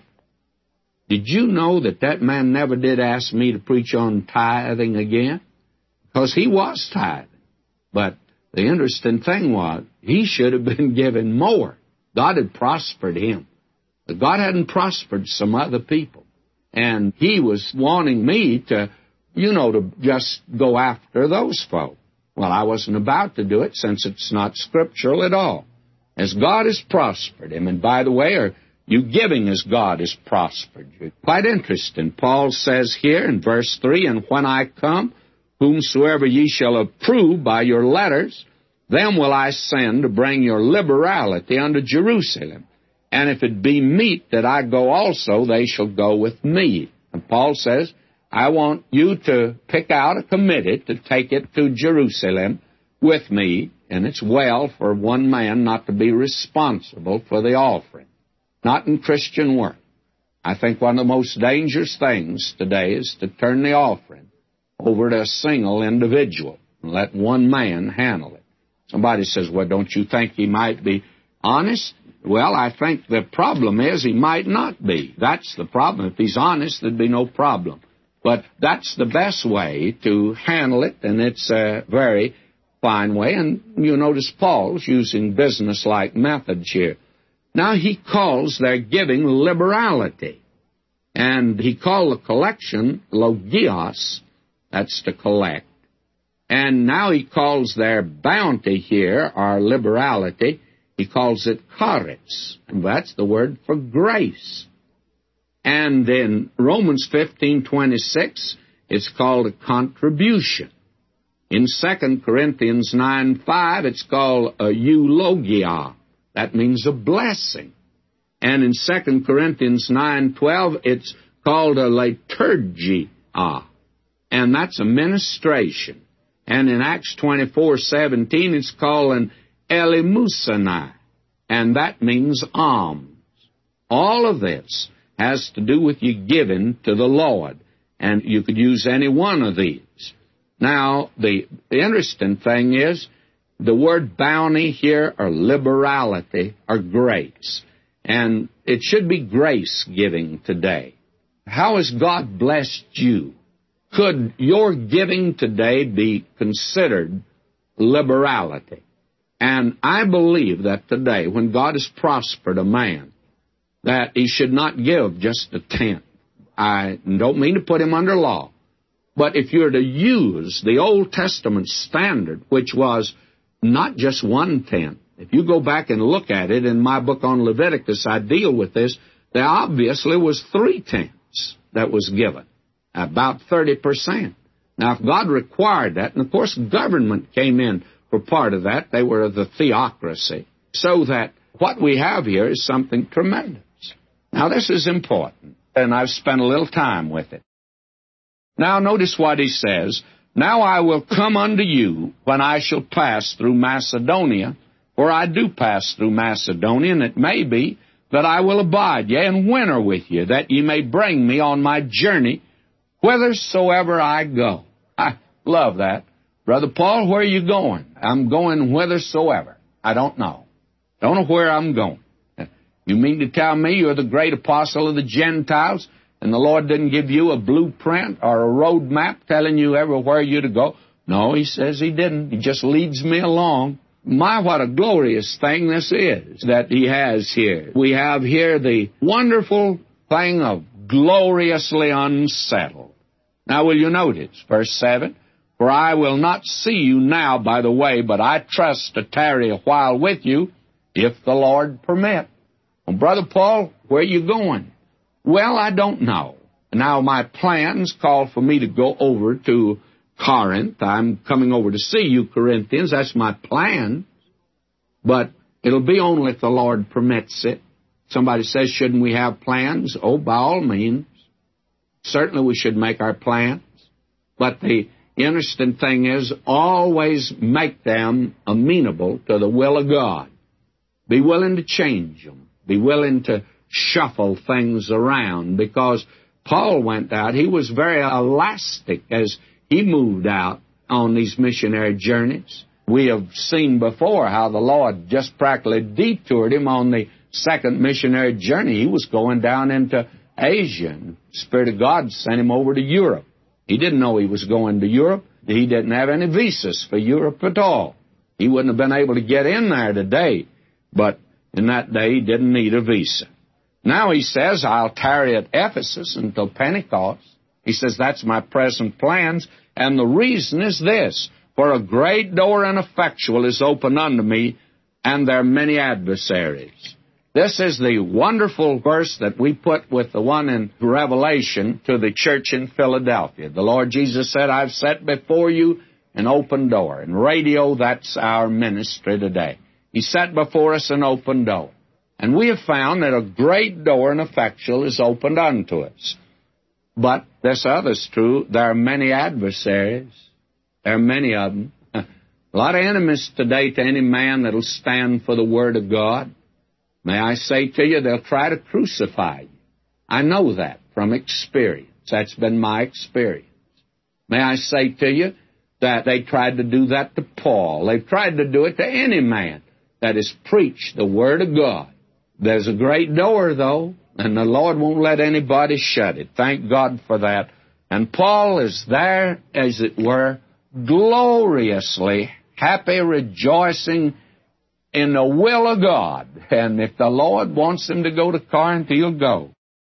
Did you know that man never did ask me to preach on tithing again? Because he was tithing. But the interesting thing was, he should have been given more. God had prospered him. But God hadn't prospered some other people. And he was wanting me to, to just go after those folk. Well, I wasn't about to do it, since it's not scriptural at all. As God has prospered him. And by the way, are you giving as God has prospered you? Quite interesting. Paul says here in verse 3, And when I come, whomsoever ye shall approve by your letters, them will I send to bring your liberality unto Jerusalem. And if it be meet that I go also, they shall go with me. And Paul says, I want you to pick out a committee to take it to Jerusalem with me, and it's well for one man not to be responsible for the offering. Not in Christian work. I think one of the most dangerous things today is to turn the offering over to a single individual and let one man handle it. Somebody says, well, don't you think he might be honest? Well, I think the problem is he might not be. That's the problem. If he's honest, there'd be no problem. But that's the best way to handle it, and it's a very fine way. And you notice Paul's using business-like methods here. Now he calls their giving liberality. And he called the collection logios, that's to collect. And now he calls their bounty here, or liberality, he calls it charis, and that's the word for grace. And in Romans 15:26, it's called a contribution. In 2 Corinthians 9:5, it's called a eulogia. That means a blessing. And in 2 Corinthians 9:12, it's called a liturgia, and that's a ministration. And in Acts 24:17, it's called an elemusonai, and that means alms. All of this has to do with you giving to the Lord, and you could use any one of these. Now, the interesting thing is, the word bounty here, or liberality, or grace. And it should be grace giving today. How has God blessed you? Could your giving today be considered liberality? And I believe that today, when God has prospered a man, that he should not give just a tenth. I don't mean to put him under law. But if you're to use the Old Testament standard, which was not just 1/10, if you go back and look at it, in my book on Leviticus, I deal with this, there obviously was 3/10 that was given, about 30%. Now, if God required that, and of course government came in for part of that, they were the theocracy, so that what we have here is something tremendous. Now, this is important, and I've spent a little time with it. Now, notice what he says. Now I will come unto you when I shall pass through Macedonia, for I do pass through Macedonia, and it may be that I will abide, yea, and winter with you, that ye may bring me on my journey whithersoever I go. I love that. Brother Paul, where are you going? I'm going whithersoever. I don't know. Don't know where I'm going. You mean to tell me you're the great apostle of the Gentiles, and the Lord didn't give you a blueprint or a road map telling you everywhere you're to go? No, he says he didn't. He just leads me along. My, what a glorious thing this is that he has here. We have here the wonderful thing of gloriously unsettled. Now, will you notice, verse 7, for I will not see you now by the way, but I trust to tarry a while with you, if the Lord permit. Well, Brother Paul, where are you going? Well, I don't know. Now, my plans call for me to go over to Corinth. I'm coming over to see you, Corinthians. That's my plan. But it'll be only if the Lord permits it. Somebody says, shouldn't we have plans? Oh, by all means. Certainly we should make our plans. But the interesting thing is, always make them amenable to the will of God. Be willing to change them. Be willing to shuffle things around, because Paul went out. He was very elastic as he moved out on these missionary journeys. We have seen before how the Lord just practically detoured him on the second missionary journey. He was going down into Asia, and the Spirit of God sent him over to Europe. He didn't know he was going to Europe. He didn't have any visas for Europe at all. He wouldn't have been able to get in there today, but in that day he didn't need a visa. Now he says, I'll tarry at Ephesus until Pentecost. He says, that's my present plans, and the reason is this, for a great door and effectual is open unto me, and there are many adversaries. This is the wonderful verse that we put with the one in Revelation to the church in Philadelphia. The Lord Jesus said, I've set before you an open door. In radio, that's our ministry today. He set before us an open door. And we have found that a great door and effectual is opened unto us. But this other's true. There are many adversaries. There are many of them. A lot of enemies today to any man that'll stand for the Word of God. May I say to you, they'll try to crucify you. I know that from experience. That's been my experience. May I say to you that they tried to do that to Paul. They've tried to do it to any man that has preached the Word of God. There's a great door, though, and the Lord won't let anybody shut it. Thank God for that. And Paul is there, as it were, gloriously happy, rejoicing in the will of God. And if the Lord wants him to go to Corinth, he'll go.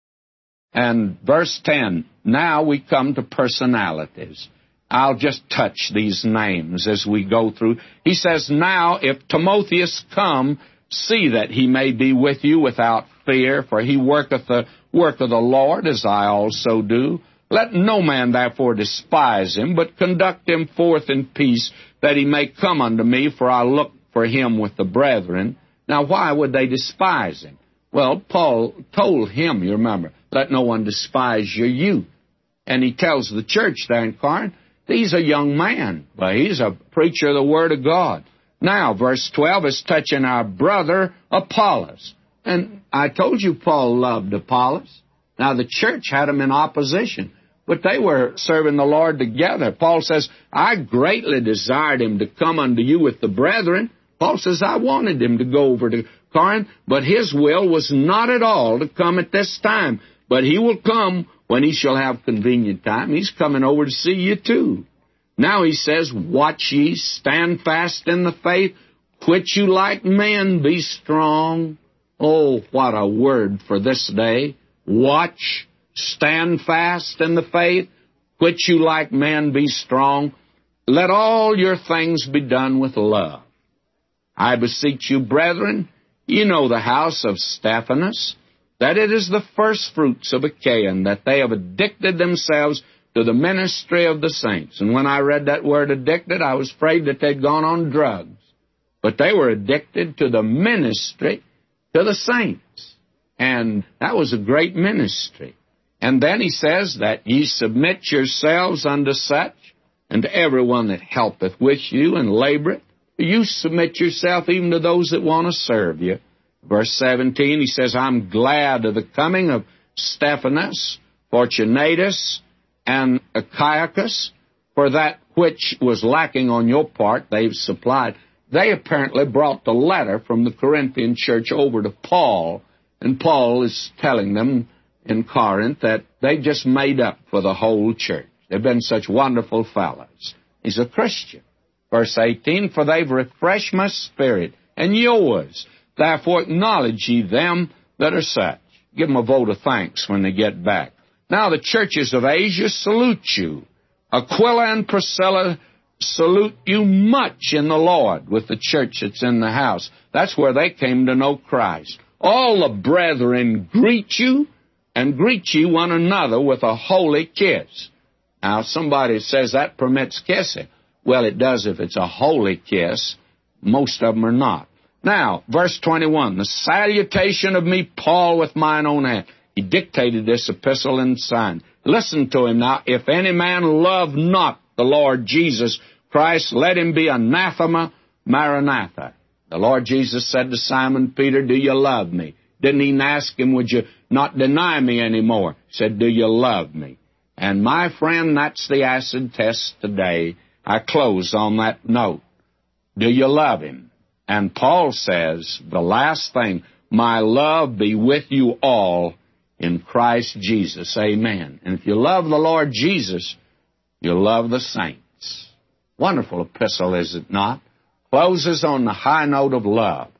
And verse 10, now we come to personalities. I'll just touch these names as we go through. He says, now if Timotheus come, see that he may be with you without fear, for he worketh the work of the Lord, as I also do. Let no man therefore despise him, but conduct him forth in peace, that he may come unto me, for I look for him with the brethren. Now, why would they despise him? Well, Paul told him, you remember, let no one despise your youth. And he tells the church there in Corinth, he's a young man, but he's a preacher of the Word of God. Now, verse 12 is touching our brother Apollos. And I told you Paul loved Apollos. Now, the church had him in opposition, but they were serving the Lord together. Paul says, I greatly desired him to come unto you with the brethren. Paul says, I wanted him to go over to Corinth, but his will was not at all to come at this time. But he will come when he shall have convenient time. He's coming over to see you too. Now he says, watch ye, stand fast in the faith, quit you like men, be strong. Oh, what a word for this day. Watch, stand fast in the faith, quit you like men, be strong. Let all your things be done with love. I beseech you, brethren, you know the house of Stephanas, that it is the first fruits of Achaia, and that they have addicted themselves to the ministry of the saints. And when I read that word addicted, I was afraid that they'd gone on drugs. But they were addicted to the ministry to the saints. And that was a great ministry. And then he says that ye submit yourselves unto such, and to everyone that helpeth with you and laboreth. You submit yourself even to those that want to serve you. Verse 17, he says, I'm glad of the coming of Stephanas, Fortunatus, and Achaicus, for that which was lacking on your part, they've supplied. They apparently brought the letter from the Corinthian church over to Paul, and Paul is telling them in Corinth that they just made up for the whole church. They've been such wonderful fellows. He's a Christian. Verse 18, for they've refreshed my spirit and yours. Therefore acknowledge ye them that are such. Give them a vote of thanks when they get back. Now the churches of Asia salute you. Aquila and Priscilla salute you much in the Lord, with the church that's in the house. That's where they came to know Christ. All the brethren greet you, and greet ye one another with a holy kiss. Now somebody says that permits kissing. Well, it does if it's a holy kiss. Most of them are not. Now, verse 21, the salutation of me, Paul, with mine own hand. He dictated this epistle and signed. Listen to him now. If any man love not the Lord Jesus Christ, let him be anathema, maranatha. The Lord Jesus said to Simon Peter, do you love me? Didn't he ask him, would you not deny me anymore? He said, do you love me? And my friend, that's the acid test today. I close on that note. Do you love him? And Paul says, the last thing, my love be with you all in Christ Jesus. Amen. And if you love the Lord Jesus, you'll love the saints. Wonderful epistle, is it not? Closes on the high note of love.